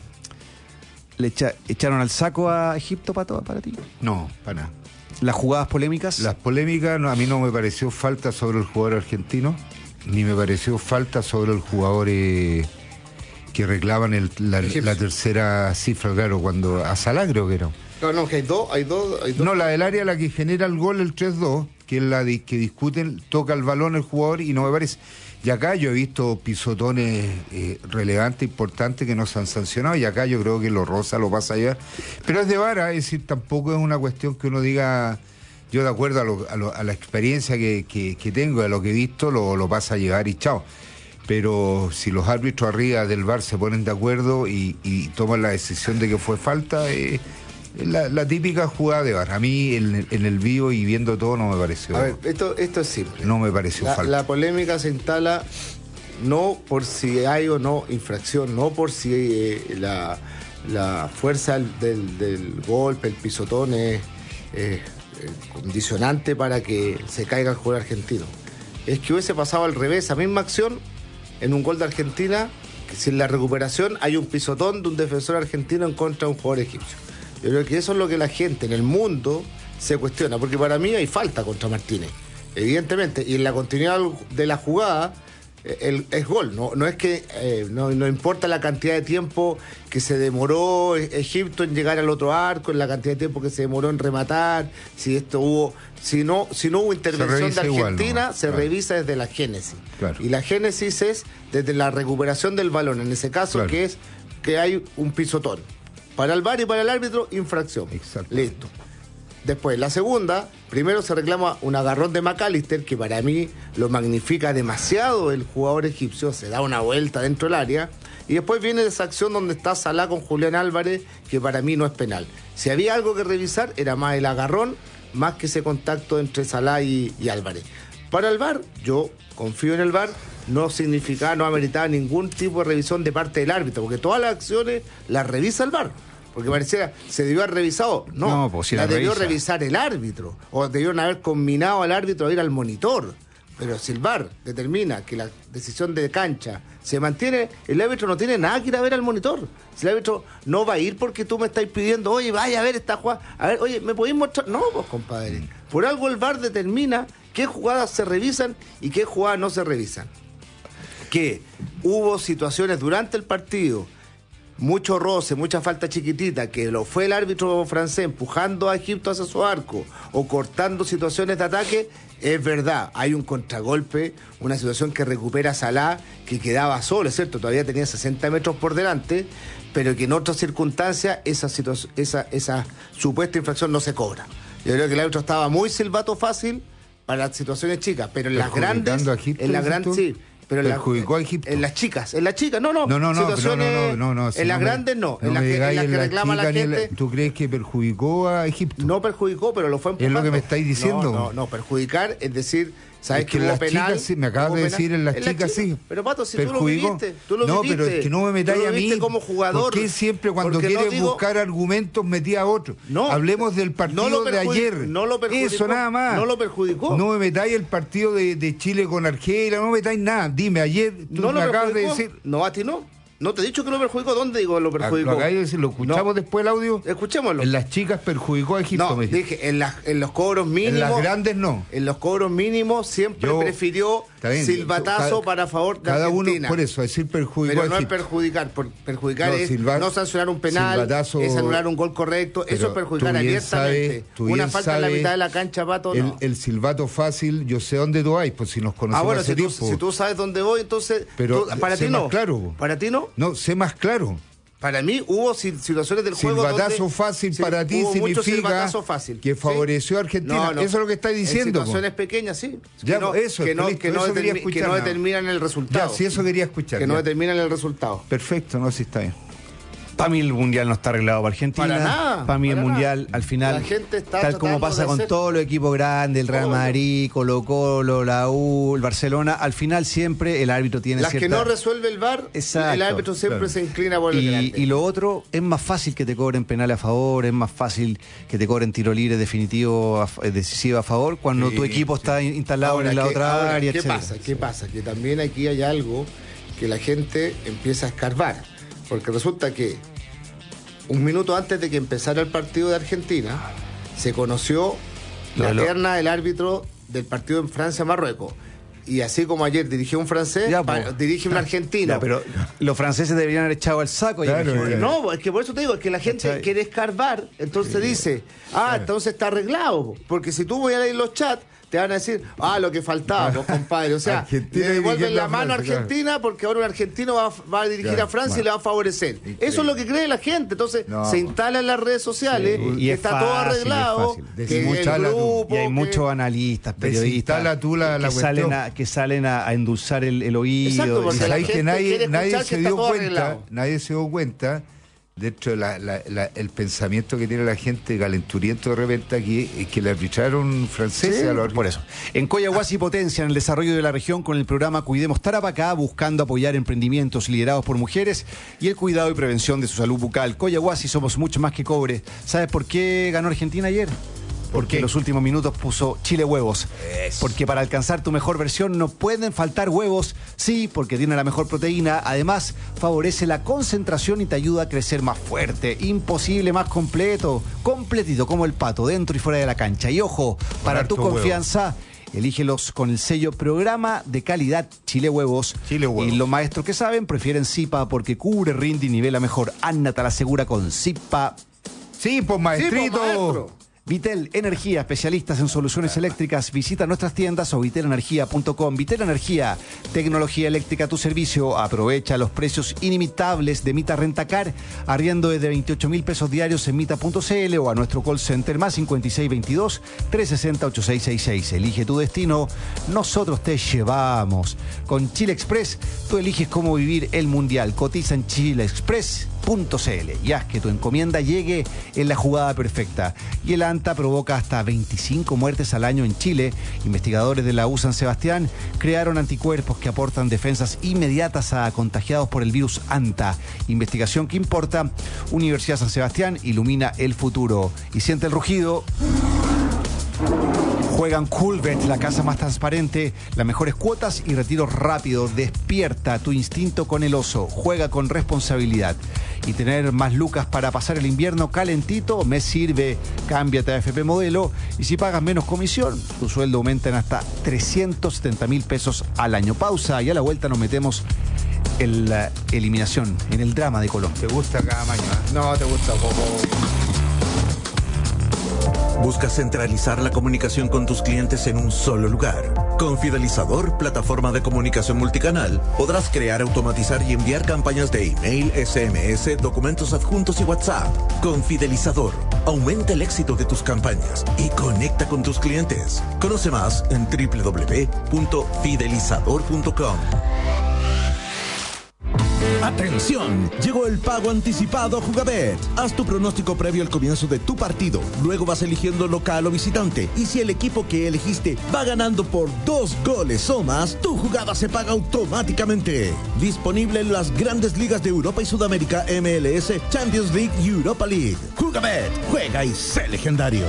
¿Le echa- echaron al saco a Egipto, Pato, para ti? No, para nada. ¿Las jugadas polémicas? Las polémicas, no, a mí no me pareció falta sobre el jugador argentino, ni me pareció falta sobre el jugador eh, que reclaman el- la, la tercera cifra, claro, cuando a Salah creo que era. No, no, que hay dos, hay dos, hay dos. No, la del área, la que genera el gol, el tres dos, que es la de, que discuten, toca el balón el jugador y no me parece. Y acá yo he visto pisotones eh, relevantes, importantes, que no se han sancionado, y acá yo creo que lo rosa, lo pasa allá. Pero es de vara, es decir, tampoco es una cuestión que uno diga, yo de acuerdo a, lo, a, lo, a la experiencia que, que, que tengo, a lo que he visto, lo, lo pasa a llevar y chao. Pero si los árbitros arriba del V A R se ponen de acuerdo y, y toman la decisión de que fue falta, eh, es la, la típica jugada de V A R. A mí en, en el vivo y viendo todo no me pareció. A ver, esto, esto es simple. No me pareció La, falta. la polémica se instala no por si hay o no infracción, no por si eh, la, la fuerza del, del golpe, el pisotón es eh, eh, condicionante para que se caiga el jugador argentino. Es que hubiese pasado al revés, esa misma acción en un gol de Argentina, que si en la recuperación hay un pisotón de un defensor argentino en contra de un jugador egipcio. Yo creo que eso es lo que la gente en el mundo se cuestiona, porque para mí hay falta contra Martínez, evidentemente, y en la continuidad de la jugada eh, el, es gol, no, no es que eh, no, no importa la cantidad de tiempo que se demoró Egipto en llegar al otro arco, en la cantidad de tiempo que se demoró en rematar, si esto hubo, si no, si no hubo intervención de Argentina, igual, ¿no? se Claro. revisa desde la génesis. Claro. Y la génesis es desde la recuperación del balón, en ese caso, Claro. que es que hay un pisotón. Para el V A R y para el árbitro, infracción. Exacto. Listo. Después, la segunda, primero se reclama un agarrón de McAllister, que para mí lo magnifica demasiado el jugador egipcio, se da una vuelta dentro del área, y después viene esa acción donde está Salah con Julián Álvarez, que para mí no es penal. Si había algo que revisar, era más el agarrón, más que ese contacto entre Salah y, y Álvarez. Para el V A R, yo confío en el V A R, no significaba, no ameritaba ningún tipo de revisión de parte del árbitro, porque todas las acciones las revisa el V A R. Porque pareciera, se debió haber revisado. No, no pues si la, la debió revisa. revisar el árbitro. O debieron haber combinado al árbitro a ir al monitor. Pero si el V A R determina que la decisión de cancha se mantiene, el árbitro no tiene nada que ir a ver al monitor. Si el árbitro no va a ir porque tú me estás pidiendo, oye, vaya a ver esta jugada. A ver, oye, ¿me podéis mostrar? No, pues compadre. Por algo el V A R determina qué jugadas se revisan y qué jugadas no se revisan. Que hubo situaciones durante el partido, mucho roce, mucha falta chiquitita, que lo fue el árbitro francés empujando a Egipto hacia su arco o cortando situaciones de ataque, es verdad. Hay un contragolpe, una situación que recupera Salah, que quedaba solo, es cierto, todavía tenía sesenta metros por delante, pero que en otras circunstancias esa, situa- esa, esa supuesta infracción no se cobra. Yo creo que el árbitro estaba muy silbato fácil para las situaciones chicas, pero en las grandes, ¿Perjudicando a Egipto, en las dices grandes tú? sí. Pero en, la- ¿Perjudicó a Egipto? en las chicas, en las chicas, no, no, No, no, no, pero situaciones, no, no, no, no, si en no las me- grandes no, no en las me que, en digáis las que en la reclama la chica ni en la- gente, ¿Tú crees que perjudicó a Egipto? no perjudicó, pero lo fue empujando. Es lo que me estáis diciendo. No, no, no, perjudicar es decir, sabes Es que, que en hubo las penal. chicas sí, me acabas hubo de penal. decir en las chicas sí. Pero Pato, si tú lo Perjudicó. viviste, tú lo No, viviste. pero es que no me metáis tú lo a mí. viste como jugador. ¿Por qué siempre cuando Porque no quieres digo- buscar argumentos metí a otro? No, Hablemos del partido no lo de perjudi- ayer. no lo perjudicó, Eso nada más. no lo perjudicó. No me metáis el partido de, de Chile con Argelia, no me metáis nada. Dime, ayer tú no me lo acabas de perjudicó. decir. No, a ti no. No te he dicho que lo perjudicó. ¿Dónde digo lo perjudicó? Lo acabas de decir, ¿lo escuchamos No. después el audio? Escuchémoslo. En las chicas perjudicó a Egipto, No, me dijiste. dije, en, las, en los cobros mínimos. En las grandes no. En los cobros mínimos siempre Yo- prefirió Está bien, silbatazo cada- para favor de Cada uno, Argentina. por eso, decir perjudicó Pero a no es Egipto. perjudicar. Por, perjudicar No, es silba- no sancionar un penal, silbatazo- es anular un gol correcto. Pero Eso es perjudicar tú bien abiertamente. sabes- tú Una bien falta en la sabes mitad de la cancha, Pato, El, no. el silbato fácil, yo sé dónde tú vas, pues si nos conocemos Ah, bueno, hace si tú, tiempo. si tú sabes dónde voy, entonces. Pero tú- para sé ti más no. claro. Para ti no. No, sé más claro. Para mí hubo si- situaciones del juego Silbatazo donde- fácil sí, para ti hubo mucho significa silbatazo fácil, que sí. favoreció a Argentina. No, no. Eso es lo que estás diciendo. En po. situaciones pequeñas, sí. Ya, que no, eso, que no, listo, que no, eso quería determi- escuchar que no nada más. determinan el resultado. Ya, si eso quería escuchar. Que no ya. determinan el resultado. Perfecto, no, si está bien. Para mí el Mundial no está arreglado para Argentina. Para nada, Para mí el para Mundial, nada. al final, La gente está tal como tratando pasa de con hacer- todos los equipos grandes, el Real Obvio. Madrid, Colo Colo, la U, el Barcelona, al final siempre el árbitro tiene Las cierta... que no resuelve el V A R, Exacto, el árbitro siempre claro. se inclina por el y, grande. y lo otro, es más fácil que te cobren penales a favor, es más fácil que te cobren tiro libre definitivo, a fa- eh, decisivo a favor, cuando Sí, tu equipo sí. está instalado Ahora, en la ¿qué- otra ahora, área, ¿Qué etcétera. pasa? ¿Qué pasa? Que también aquí hay algo que la gente empieza a escarbar. Porque resulta que un minuto antes de que empezara el partido de Argentina, se conoció la Lo- lo- terna del árbitro del partido en Francia-Marruecos. Y así como ayer dirigió un francés, Ya, pa- pues. dirige un argentino. Ya, pero los franceses deberían haber echado al saco. ya, Claro, mejor. ya. No, es que por eso te digo, es que la gente ¿Cachai? quiere escarbar, entonces dice, ah, entonces está arreglado. Porque si tú voy a leer los chats, te van a decir, ah, lo que faltaba, pues, compadre. O sea, Argentina le devuelven dirigiendo la a mano a Francia, Argentina porque ahora un argentino va, a- va a dirigir Claro, a Francia bueno. y le va a favorecer. Increíble. Eso es lo que cree la gente. Entonces, No. se instala en las redes sociales Sí, y que es está todo fácil, es arreglado, fácil. que Desinstala el tú. grupo... Y hay que- muchos analistas, periodistas Desinstala tú la- que, la salen cuestión. a, que salen a, a endulzar el, el oído. Exacto, porque y- la ¿Sabéis gente que nadie, quiere nadie escuchar se que está dio todo cuenta? arreglado. Nadie se dio cuenta, dentro del pensamiento que tiene la gente calenturiento de repente aquí, es que le arbitraron franceses Sí, a los por eso. En Coyahuasi potencian el desarrollo de la región con el programa Cuidemos Tarapacá, buscando apoyar emprendimientos liderados por mujeres y el cuidado y prevención de su salud bucal. Coyahuasi somos mucho más que cobre. ¿Sabes por qué ganó Argentina ayer? Porque en los últimos minutos puso Chile huevos. Porque para alcanzar tu mejor versión no pueden faltar huevos. Sí, porque tiene la mejor proteína. Además, favorece la concentración y te ayuda a crecer más fuerte. Imposible más completo. Completito como el pato, dentro y fuera de la cancha. Y ojo, para tu harto huevo. confianza, elígelos con el sello Programa de Calidad Chile Huevos. Chile Huevos. Y los maestros que saben prefieren Zipa porque cubre, rinde y nivela mejor. Anna te la asegura con Zipa. Sí, pues maestrito. maestro. Vitel Energía, especialistas en soluciones eléctricas. Visita nuestras tiendas o vitel energía punto com. Vitel Energía, tecnología eléctrica a tu servicio. Aprovecha los precios inimitables de Mita Rentacar. Arriendo desde veintiocho mil pesos diarios en mita punto c l o a nuestro call center más cincuenta y seis veintidós, trescientos sesenta, ochenta y seis sesenta y seis. Elige tu destino, nosotros te llevamos. Con Chile Express, tú eliges cómo vivir el mundial. Cotiza en chile express punto c l y haz que tu encomienda llegue en la jugada perfecta. Y el ANTA provoca hasta veinticinco muertes al año en Chile. Investigadores de la U San Sebastián crearon anticuerpos que aportan defensas inmediatas a contagiados por el virus ANTA. Investigación que importa. Universidad San Sebastián ilumina el futuro. Y siente el rugido. Juegan Coolbet, la casa más transparente, las mejores cuotas y retiros rápidos. Despierta tu instinto con el oso. Juega con responsabilidad. Y tener más lucas para pasar el invierno calentito me sirve. Cámbiate a A F P Modelo y si pagas menos comisión, tu sueldo aumenta en hasta trescientos setenta mil pesos al año. Pausa y a la vuelta nos metemos en la eliminación, en el drama de Colón. ¿Te gusta cada mañana? No, te gusta poco. ¿Buscas centralizar la comunicación con tus clientes en un solo lugar? Con Fidelizador, plataforma de comunicación multicanal, podrás crear, automatizar y enviar campañas de email, S M S, documentos adjuntos y WhatsApp. Con Fidelizador, aumenta el éxito de tus campañas y conecta con tus clientes. Conoce más en doble u doble u doble u punto fidelizador punto com. ¡Atención! Llegó el pago anticipado Jugabet. Haz tu pronóstico previo al comienzo de tu partido. Luego vas eligiendo local o visitante. Y si el equipo que elegiste va ganando por dos goles o más, tu jugada se paga automáticamente. Disponible en las grandes ligas de Europa y Sudamérica, M L S, Champions League y Europa League. Jugabet, juega y sé legendario.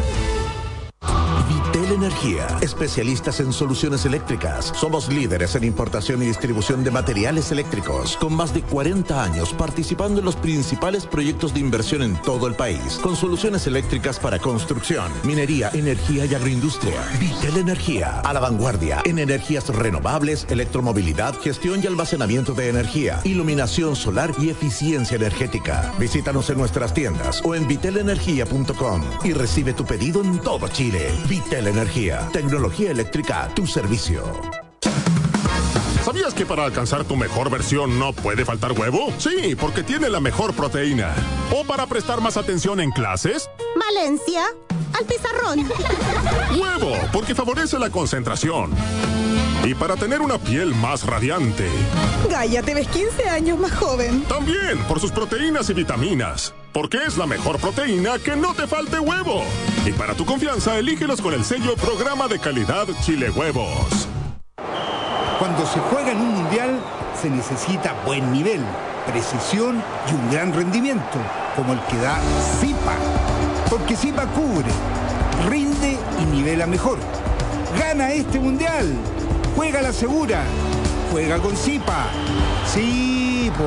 Vitel Energía, especialistas en soluciones eléctricas. Somos líderes en importación y distribución de materiales eléctricos, con más de cuarenta años participando en los principales proyectos de inversión en todo el país, con soluciones eléctricas para construcción, minería, energía y agroindustria. Vitel Energía, a la vanguardia en energías renovables, electromovilidad, gestión y almacenamiento de energía, iluminación solar y eficiencia energética. Visítanos en nuestras tiendas o en vitel energía punto com y recibe tu pedido en todo Chile. Vitel Energía, tecnología eléctrica a tu servicio. ¿Sabías que para alcanzar tu mejor versión no puede faltar huevo? Sí, porque tiene la mejor proteína. ¿O para prestar más atención en clases? Valencia, al pizarrón. Huevo, porque favorece la concentración. Y para tener una piel más radiante. Gaia, te ves quince años más joven. También por sus proteínas y vitaminas. Porque es la mejor proteína que no te falte huevo. Y para tu confianza, elígelos con el sello Programa de Calidad Chile Huevos. Cuando se juega en un mundial, se necesita buen nivel, precisión y un gran rendimiento, como el que da Zipa. Porque Zipa cubre, rinde y nivela mejor. Gana este mundial. Juega la segura. Juega con Zipa. Zipo.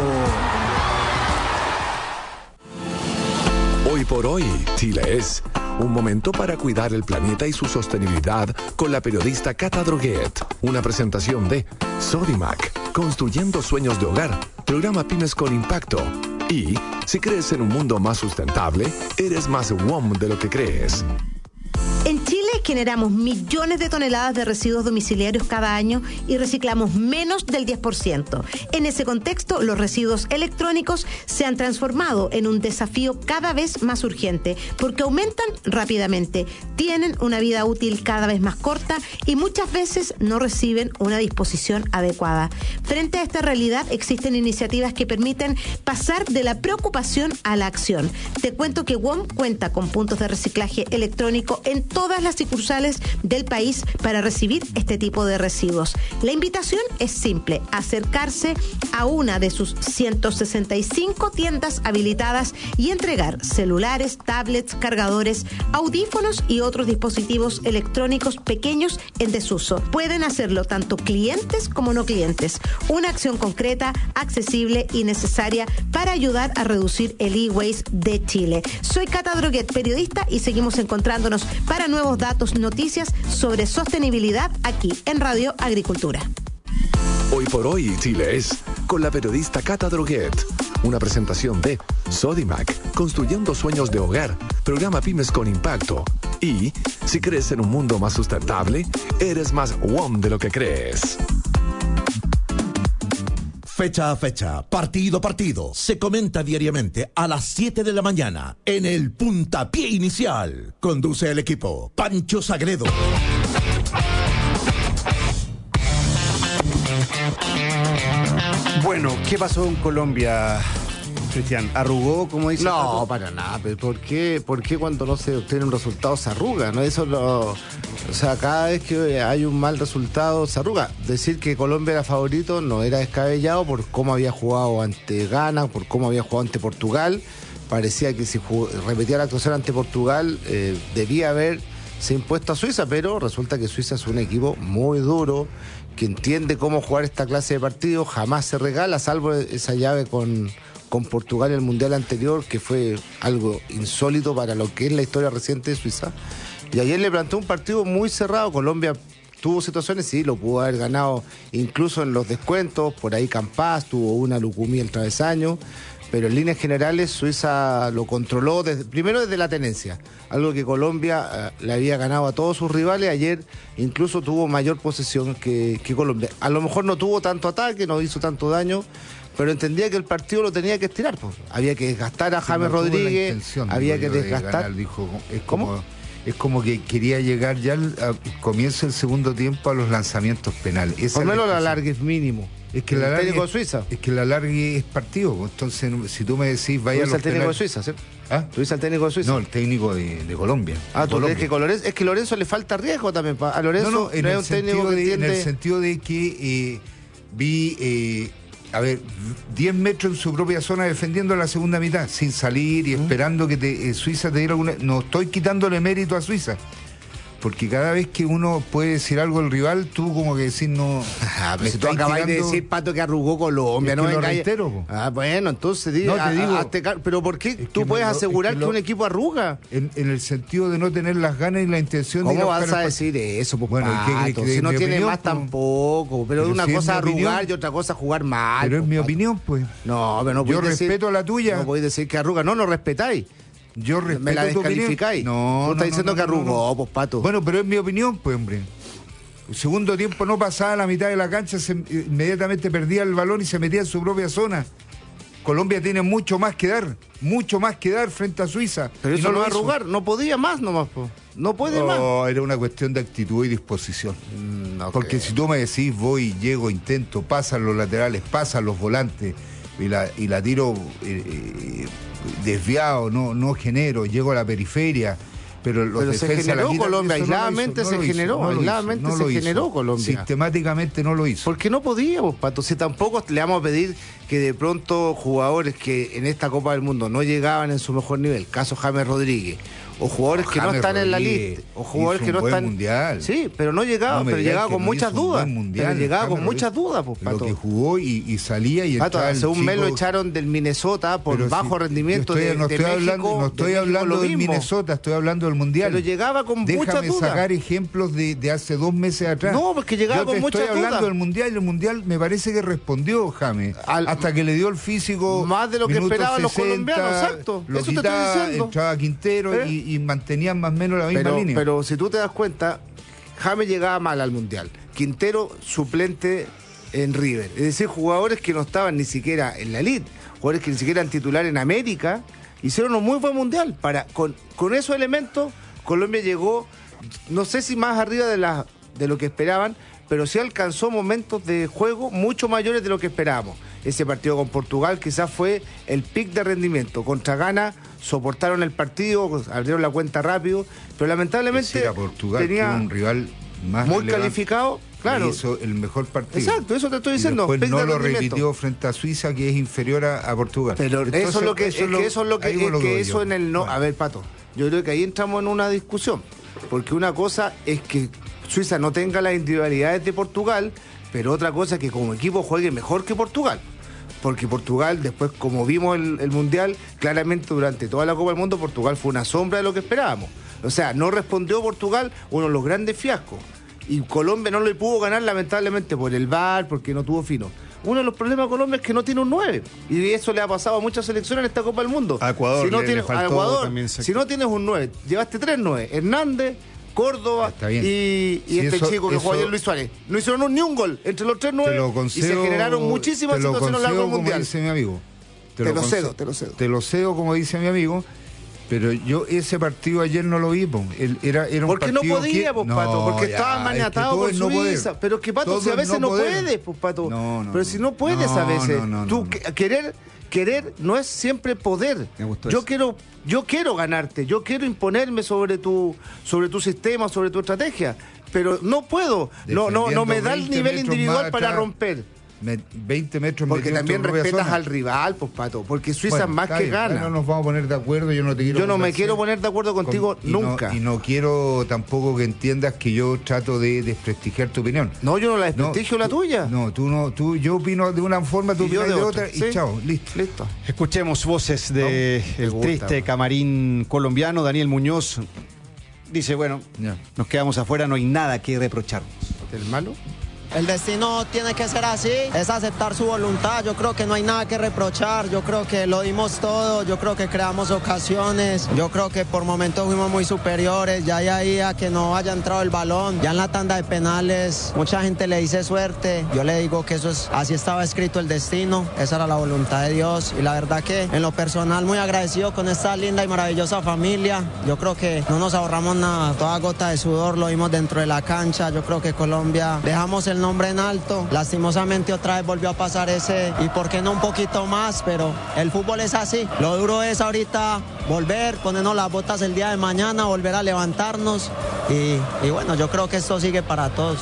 Hoy por hoy, Chile es un momento para cuidar el planeta y su sostenibilidad con la periodista Cata Droguet. Una presentación de Sodimac, construyendo sueños de hogar, programa Pymes con Impacto. Y si crees en un mundo más sustentable, eres más W O M de lo que crees. En Chile generamos millones de toneladas de residuos domiciliarios cada año y reciclamos menos del diez por ciento. En ese contexto, los residuos electrónicos se han transformado en un desafío cada vez más urgente porque aumentan rápidamente, tienen una vida útil cada vez más corta y muchas veces no reciben una disposición adecuada. Frente a esta realidad, existen iniciativas que permiten pasar de la preocupación a la acción. Te cuento que W O M cuenta con puntos de reciclaje electrónico en todas las sucursales del país para recibir este tipo de residuos. La invitación es simple: acercarse a una de sus ciento sesenta y cinco tiendas habilitadas y entregar celulares, tablets, cargadores, audífonos y otros dispositivos electrónicos pequeños en desuso. Pueden hacerlo tanto clientes como no clientes. Una acción concreta, accesible y necesaria para ayudar a reducir el e-waste de Chile. Soy Cata Droguet, periodista, y seguimos encontrándonos para nuevos datos, noticias sobre sostenibilidad aquí en Radio Agricultura. Hoy por hoy, Chile es con la periodista Cata Droguet. Una presentación de Sodimac, construyendo sueños de hogar, programa Pymes con Impacto. Y, si crees en un mundo más sustentable, eres más W O M de lo que crees. Fecha a fecha, partido a partido, se comenta diariamente a las siete de la mañana en el Puntapié Inicial. Conduce el equipo Pancho Sagredo. Bueno, ¿qué pasó en Colombia, Cristian? ¿Arrugó, como dice? No, Pato? para nada. Pero ¿por qué, ¿por qué cuando no se obtiene un resultado se arruga? ¿No? Eso lo, o sea, cada vez que hay un mal resultado se arruga. Decir que Colombia era favorito no era descabellado por cómo había jugado ante Ghana, por cómo había jugado ante Portugal. Parecía que si jugó, repetía la actuación ante Portugal eh, debía haberse impuesto a Suiza, pero resulta que Suiza es un equipo muy duro, que entiende cómo jugar esta clase de partidos, jamás se regala, salvo esa llave con, con Portugal en el Mundial anterior, que fue algo insólito para lo que es la historia reciente de Suiza. Y ayer le planteó un partido muy cerrado. Colombia tuvo situaciones, sí, lo pudo haber ganado incluso en los descuentos, por ahí Campas, tuvo una Lucumí el travesaño, pero en líneas generales Suiza lo controló desde, primero desde la tenencia, algo que Colombia eh, le había ganado a todos sus rivales. Ayer incluso tuvo mayor posesión que, que Colombia. A lo mejor no tuvo tanto ataque, no hizo tanto daño, pero entendía que el partido lo tenía que estirar. Pues. Había que desgastar a sí, James no Rodríguez, intención, había que desgastar. De ganar, dijo, es como, ¿Cómo? Es como que quería llegar ya al comienzo del segundo tiempo a los lanzamientos penales. Por menos la alargue mínimo. Es que la técnico de Suiza. Es que la largue es partido. Entonces, si tú me decís, vaya a los el técnico penales... de Suiza, ¿cierto? ¿Ah? ¿Tú dices al técnico de Suiza? No, el técnico de, de Colombia. Ah, ¿tú Colombia. crees que Lorenzo, es que Lorenzo le falta riesgo también? A Lorenzo no, no, en no el es un técnico que de, entiende... En el sentido de que eh, vi, eh, a ver, diez metros en su propia zona defendiendo la segunda mitad, sin salir y ¿Mm? esperando que te, eh, Suiza te diera alguna... No estoy quitándole mérito a Suiza. Porque cada vez que uno puede decir algo al rival, tú como que decís no... Ah, pero si tú acabas tirando... de decir, Pato, que arrugó Colombia, es no que venga... lo reitero, ah, bueno, entonces di, no, te a, digo, a, a, te, pero ¿por qué es tú que puedes lo, asegurar es que, que lo, un equipo arruga? En, en el sentido de no tener las ganas y la intención de... ¿Cómo vas a decir eso, pues, bueno, Pato? ¿qué, si no tiene opinión, más pues, tampoco, pero, pero una si cosa es arrugar opinión, y otra cosa jugar mal. Pero pues, es mi Pato. opinión, pues. No, pero no Yo decir, respeto la tuya. No podéis decir que arruga, no, no respetáis. Yo respeto ¿Me la tu descalificáis? No, Tú estás no, diciendo no, que no, arrugó, no. pues, Pato. Bueno, pero es mi opinión, pues, hombre. El segundo tiempo no pasaba la mitad de la cancha, se, inmediatamente perdía el balón y se metía en su propia zona. Colombia tiene mucho más que dar, mucho más que dar frente a Suiza. Pero eso no no va a hizo. arrugar, no podía más nomás, po. No puede oh, más. No, era una cuestión de actitud y disposición. Mm, okay. Porque si tú me decís, voy, llego, intento, pasan los laterales, pasan los volantes y la, y la tiro eh, eh, desviado, no, no genero, llego a la periferia. Pero, los pero se generó quitan, Colombia, no aisladamente no se generó, no aisladamente hizo, no se generó hizo. Colombia. Sistemáticamente no lo hizo. Porque no podíamos, Pato, si tampoco le vamos a pedir que de pronto jugadores que en esta Copa del Mundo no llegaban en su mejor nivel, caso James Rodríguez, o jugadores que no están en la lista, o jugadores que no están... mundial. Sí, pero no llegaba, no pero llegaba con no muchas dudas. Mundial, pero llegaba con James muchas dudas, pues, Pato. Lo que jugó y, y salía y Pato, hace un chico... mes lo echaron del Minnesota por pero bajo si, rendimiento estoy, de, no de estoy México. Hablando, no estoy de hablando del mismo. Minnesota, estoy hablando del mundial. Pero llegaba con Déjame muchas dudas. sacar ejemplos de, de hace dos meses atrás. No, porque llegaba Yo con te muchas dudas. estoy hablando del mundial y el mundial me parece que respondió James. Al, hasta que le dio el físico. Más de lo que esperaban los colombianos, exacto. Lo Eso quitaba, te estoy diciendo. entraba Quintero ¿Eh? y, y mantenían más o menos la misma pero, línea. Pero si tú te das cuenta, James llegaba mal al mundial. Quintero suplente en River. Es decir, jugadores que no estaban ni siquiera en la elite, jugadores que ni siquiera eran titular en América, hicieron un muy buen mundial. Para, con, con esos elementos, Colombia llegó, no sé si más arriba de, la, de lo que esperaban, pero sí alcanzó momentos de juego mucho mayores de lo que esperábamos. Ese partido con Portugal quizás fue el pic de rendimiento. Contra Ghana soportaron el partido, abrieron la cuenta rápido, pero lamentablemente era Portugal, tenía que era un rival más muy calificado, claro. Hizo el mejor partido. Exacto, eso te estoy diciendo. Y después no lo repitió frente a Suiza, que es inferior a, a Portugal. Pero Entonces, eso es lo que eso es, lo, que eso es lo que, es lo que eso yo. en el no. Bueno. A ver, Pato, yo creo que ahí entramos en una discusión, porque una cosa es que Suiza no tenga las individualidades de Portugal, pero otra cosa es que como equipo juegue mejor que Portugal. Porque Portugal, después, como vimos el, el Mundial, claramente durante toda la Copa del Mundo, Portugal fue una sombra de lo que esperábamos. O sea, no respondió Portugal uno de los grandes fiascos. Y Colombia no le pudo ganar, lamentablemente, por el V A R, porque no tuvo fino. uno de los problemas de Colombia es que no tiene un nueve. Y eso le ha pasado a muchas selecciones en esta Copa del Mundo. A Ecuador, si no le, tienes, le faltó a Ecuador, también se... si no tienes un nueve, llevaste tres nueve. Hernández, Córdoba y, y sí, este eso, chico que eso, jugó ayer, Luis Suárez. No hicieron ni un gol entre los tres nueve concedo, y se generaron muchísimas situaciones a lo largo del Mundial. Como dice mi amigo. Te, te lo, lo cedo, te lo cedo. Te lo cedo, como dice mi amigo. Pero yo ese partido ayer no lo vi, po. Era, era un porque partido no podía, que... pues, no, Pato, porque ya, estaba maniatado por no Suiza. poder. Pero que, Pato, todo si a veces no, no puedes, pues, Pato. No, no, pero si no puedes no, a veces. No, no, Tú no, no. querer, querer no es siempre poder. Me gustó yo eso. quiero, yo quiero ganarte, yo quiero imponerme sobre tu, sobre tu sistema, sobre tu estrategia. Pero no puedo. No, no, no me da el nivel individual para atrás. romper. veinte metros porque también respetas al rival, pues, Pato, porque Suiza bueno, es más que bien, gana. No nos vamos a poner de acuerdo, yo no te quiero yo no me quiero poner de acuerdo contigo con, y nunca. No, y no quiero tampoco que entiendas que yo trato de desprestigiar tu opinión. No, yo no la desprestigio, no, la tú, tuya. No, tú no, tú, yo opino de una forma, tú opinas de, de otra, ¿sí? Y chao, listo. Listo. Escuchemos voces de no, el gusta, triste man. camarín colombiano. Daniel Muñoz dice, bueno, ya. Nos quedamos afuera, no hay nada que reprocharnos. ¿El malo? El destino tiene que ser así, es aceptar su voluntad. Yo creo que no hay nada que reprochar, yo creo que lo dimos todo, yo creo que creamos ocasiones, yo creo que por momentos fuimos muy superiores, ya hay ahí a que no haya entrado el balón, ya en la tanda de penales mucha gente le dice suerte, yo le digo que eso es, así estaba escrito el destino, esa era la voluntad de Dios y la verdad que en lo personal muy agradecido con esta linda y maravillosa familia. Yo creo que no nos ahorramos nada, toda gota de sudor lo dimos dentro de la cancha. Yo creo que Colombia dejamos el nombre en alto, lastimosamente otra vez volvió a pasar ese y por qué no un poquito más, pero el fútbol es así, lo duro es ahorita volver, ponernos las botas el día de mañana, volver a levantarnos y, y bueno, yo creo que esto sigue para todos.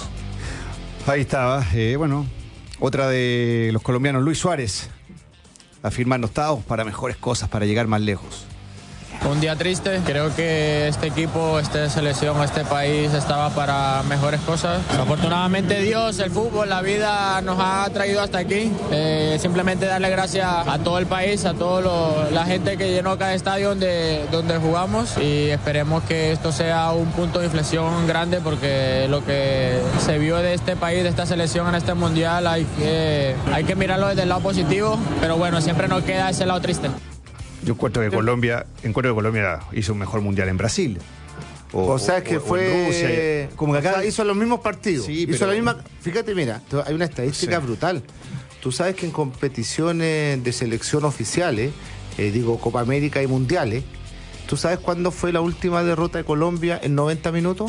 Ahí estaba, eh, bueno, otra de los colombianos, Luis Suárez, afirmando estados para mejores cosas, para llegar más lejos. Un día triste, creo que este equipo, esta selección, este país estaba para mejores cosas. Afortunadamente Dios, el fútbol, la vida nos ha traído hasta aquí. Eh, simplemente darle gracias a todo el país, a toda la gente que llenó cada estadio donde, donde jugamos y esperemos que esto sea un punto de inflexión grande porque lo que se vio de este país, de esta selección en este mundial, hay que, hay que mirarlo desde el lado positivo, pero bueno, siempre nos queda ese lado triste. Yo encuentro que Colombia, encuentro que Colombia hizo un mejor mundial en Brasil. O, o sea, que o, fue. O Rusia, como que acá o sea, hizo los mismos partidos. Sí, hizo pero... la misma. Fíjate, mira, hay una estadística sí. brutal. Tú sabes que en competiciones de selección oficiales, eh, digo Copa América y mundiales, ¿tú sabes cuándo fue la última derrota de Colombia en noventa minutos?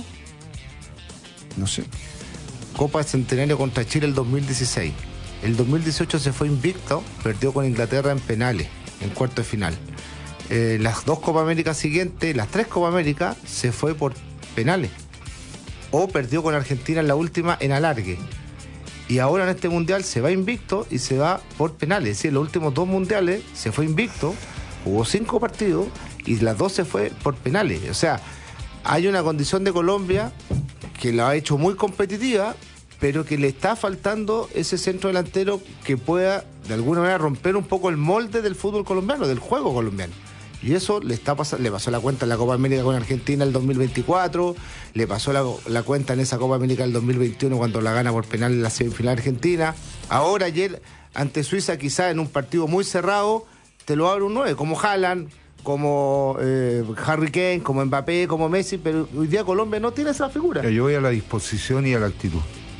No sé. Copa Centenario contra Chile el dos mil dieciséis. El dos mil dieciocho se fue invicto, perdió con Inglaterra en penales. En cuarto de final. Eh, las dos Copa América siguientes, las tres Copa América, se fue por penales. O perdió con Argentina en la última en alargue. Y ahora en este mundial se va invicto y se va por penales. Es decir, en los últimos dos mundiales se fue invicto, jugó cinco partidos y las dos se fue por penales. O sea, hay una condición de Colombia que la ha hecho muy competitiva, pero que le está faltando ese centro delantero que pueda de alguna manera romper un poco el molde del fútbol colombiano, del juego colombiano. Y eso le está pasando, le pasó la cuenta en la Copa América con Argentina el dos mil veinticuatro, le pasó la, la cuenta en esa Copa América el dos mil veintiuno cuando la gana por penal en la semifinal argentina. Ahora ayer ante Suiza quizá en un partido muy cerrado te lo abre un nueve, como Haaland, como eh, Harry Kane, como Mbappé, como Messi, pero hoy día Colombia no tiene esa figura. Yo voy a la disposición y a la actitud.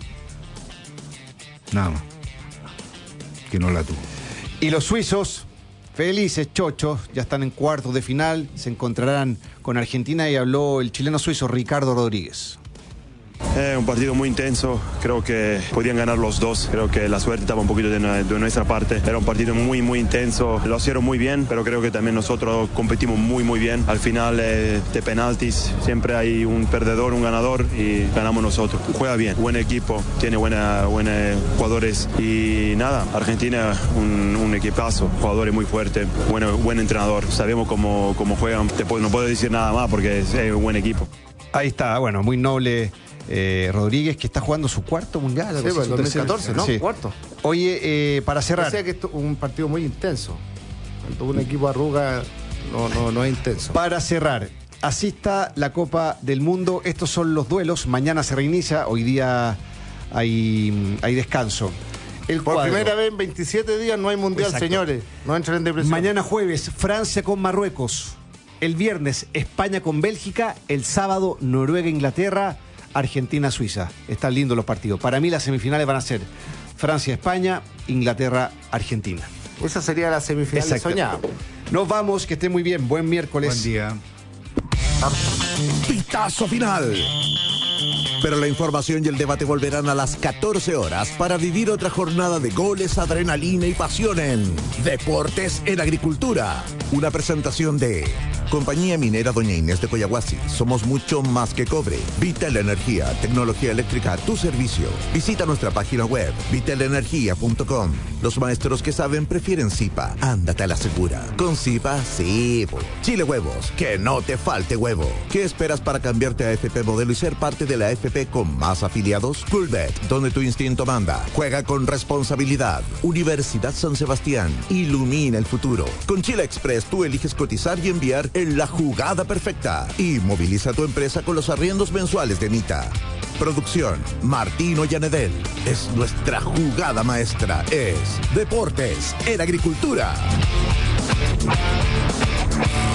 Nada más. Que no la tuvo. Y los suizos, felices, chochos, ya están en cuartos de final, se encontrarán con Argentina y habló el chileno suizo Ricardo Rodríguez. Eh, un partido muy intenso, creo que podían ganar los dos, creo que la suerte estaba un poquito de, de nuestra parte, era un partido muy muy intenso, lo hicieron muy bien, pero creo que también nosotros competimos muy muy bien, al final eh, de penaltis siempre hay un perdedor, un ganador y ganamos nosotros, juega bien, buen equipo, tiene buena, buenos jugadores y nada, Argentina un, un equipazo, jugadores muy fuertes, bueno, buen entrenador, sabemos cómo, cómo juegan, te puedo, no puedo decir nada más porque es, es un buen equipo. Ahí está, bueno, muy noble. Eh, Rodríguez, que está jugando su cuarto mundial. Sí, pues, dos mil catorce, ¿no? Sí. Cuarto. Oye, eh, para cerrar. O sea que esto es un partido muy intenso. Cuando un equipo arruga, no, no, no es intenso. Para cerrar, así está la Copa del Mundo. Estos son los duelos. Mañana se reinicia, hoy día hay, hay descanso. El Por cuadro. primera vez en veintisiete días no hay mundial, Exacto. señores. No entren en depresión. Mañana jueves, Francia con Marruecos. El viernes, España con Bélgica. El sábado, Noruega, Inglaterra. Argentina, Suiza. Están lindos los partidos. Para mí las semifinales van a ser Francia, España, Inglaterra, Argentina. Esa sería la semifinal Exacto. soñada. Nos vamos, que esté muy bien. Buen miércoles. Buen día. Pitazo final. Pero la información y el debate volverán a las catorce horas para vivir otra jornada de goles, adrenalina y pasión en Deportes en Agricultura. Una presentación de Compañía Minera Doña Inés de Coyahuasi. Somos mucho más que cobre. Vital Energía, tecnología eléctrica a tu servicio. Visita nuestra página web, vital energía punto com. Los maestros que saben prefieren Zipa. Ándate a la segura. Con Zipa, sí. po. Chile Huevos, que no te falte huevo. ¿Qué esperas para cambiarte a A F P Modelo y ser parte de la A F P con más afiliados? Fullbet, donde tu instinto manda. Juega con responsabilidad. Universidad San Sebastián, ilumina el futuro. Con Chile Express tú eliges cotizar y enviar en la jugada perfecta. Y moviliza tu empresa con los arriendos mensuales de Mita. Producción, Martino Yanedel. Es nuestra jugada maestra. Es Deportes en Agricultura.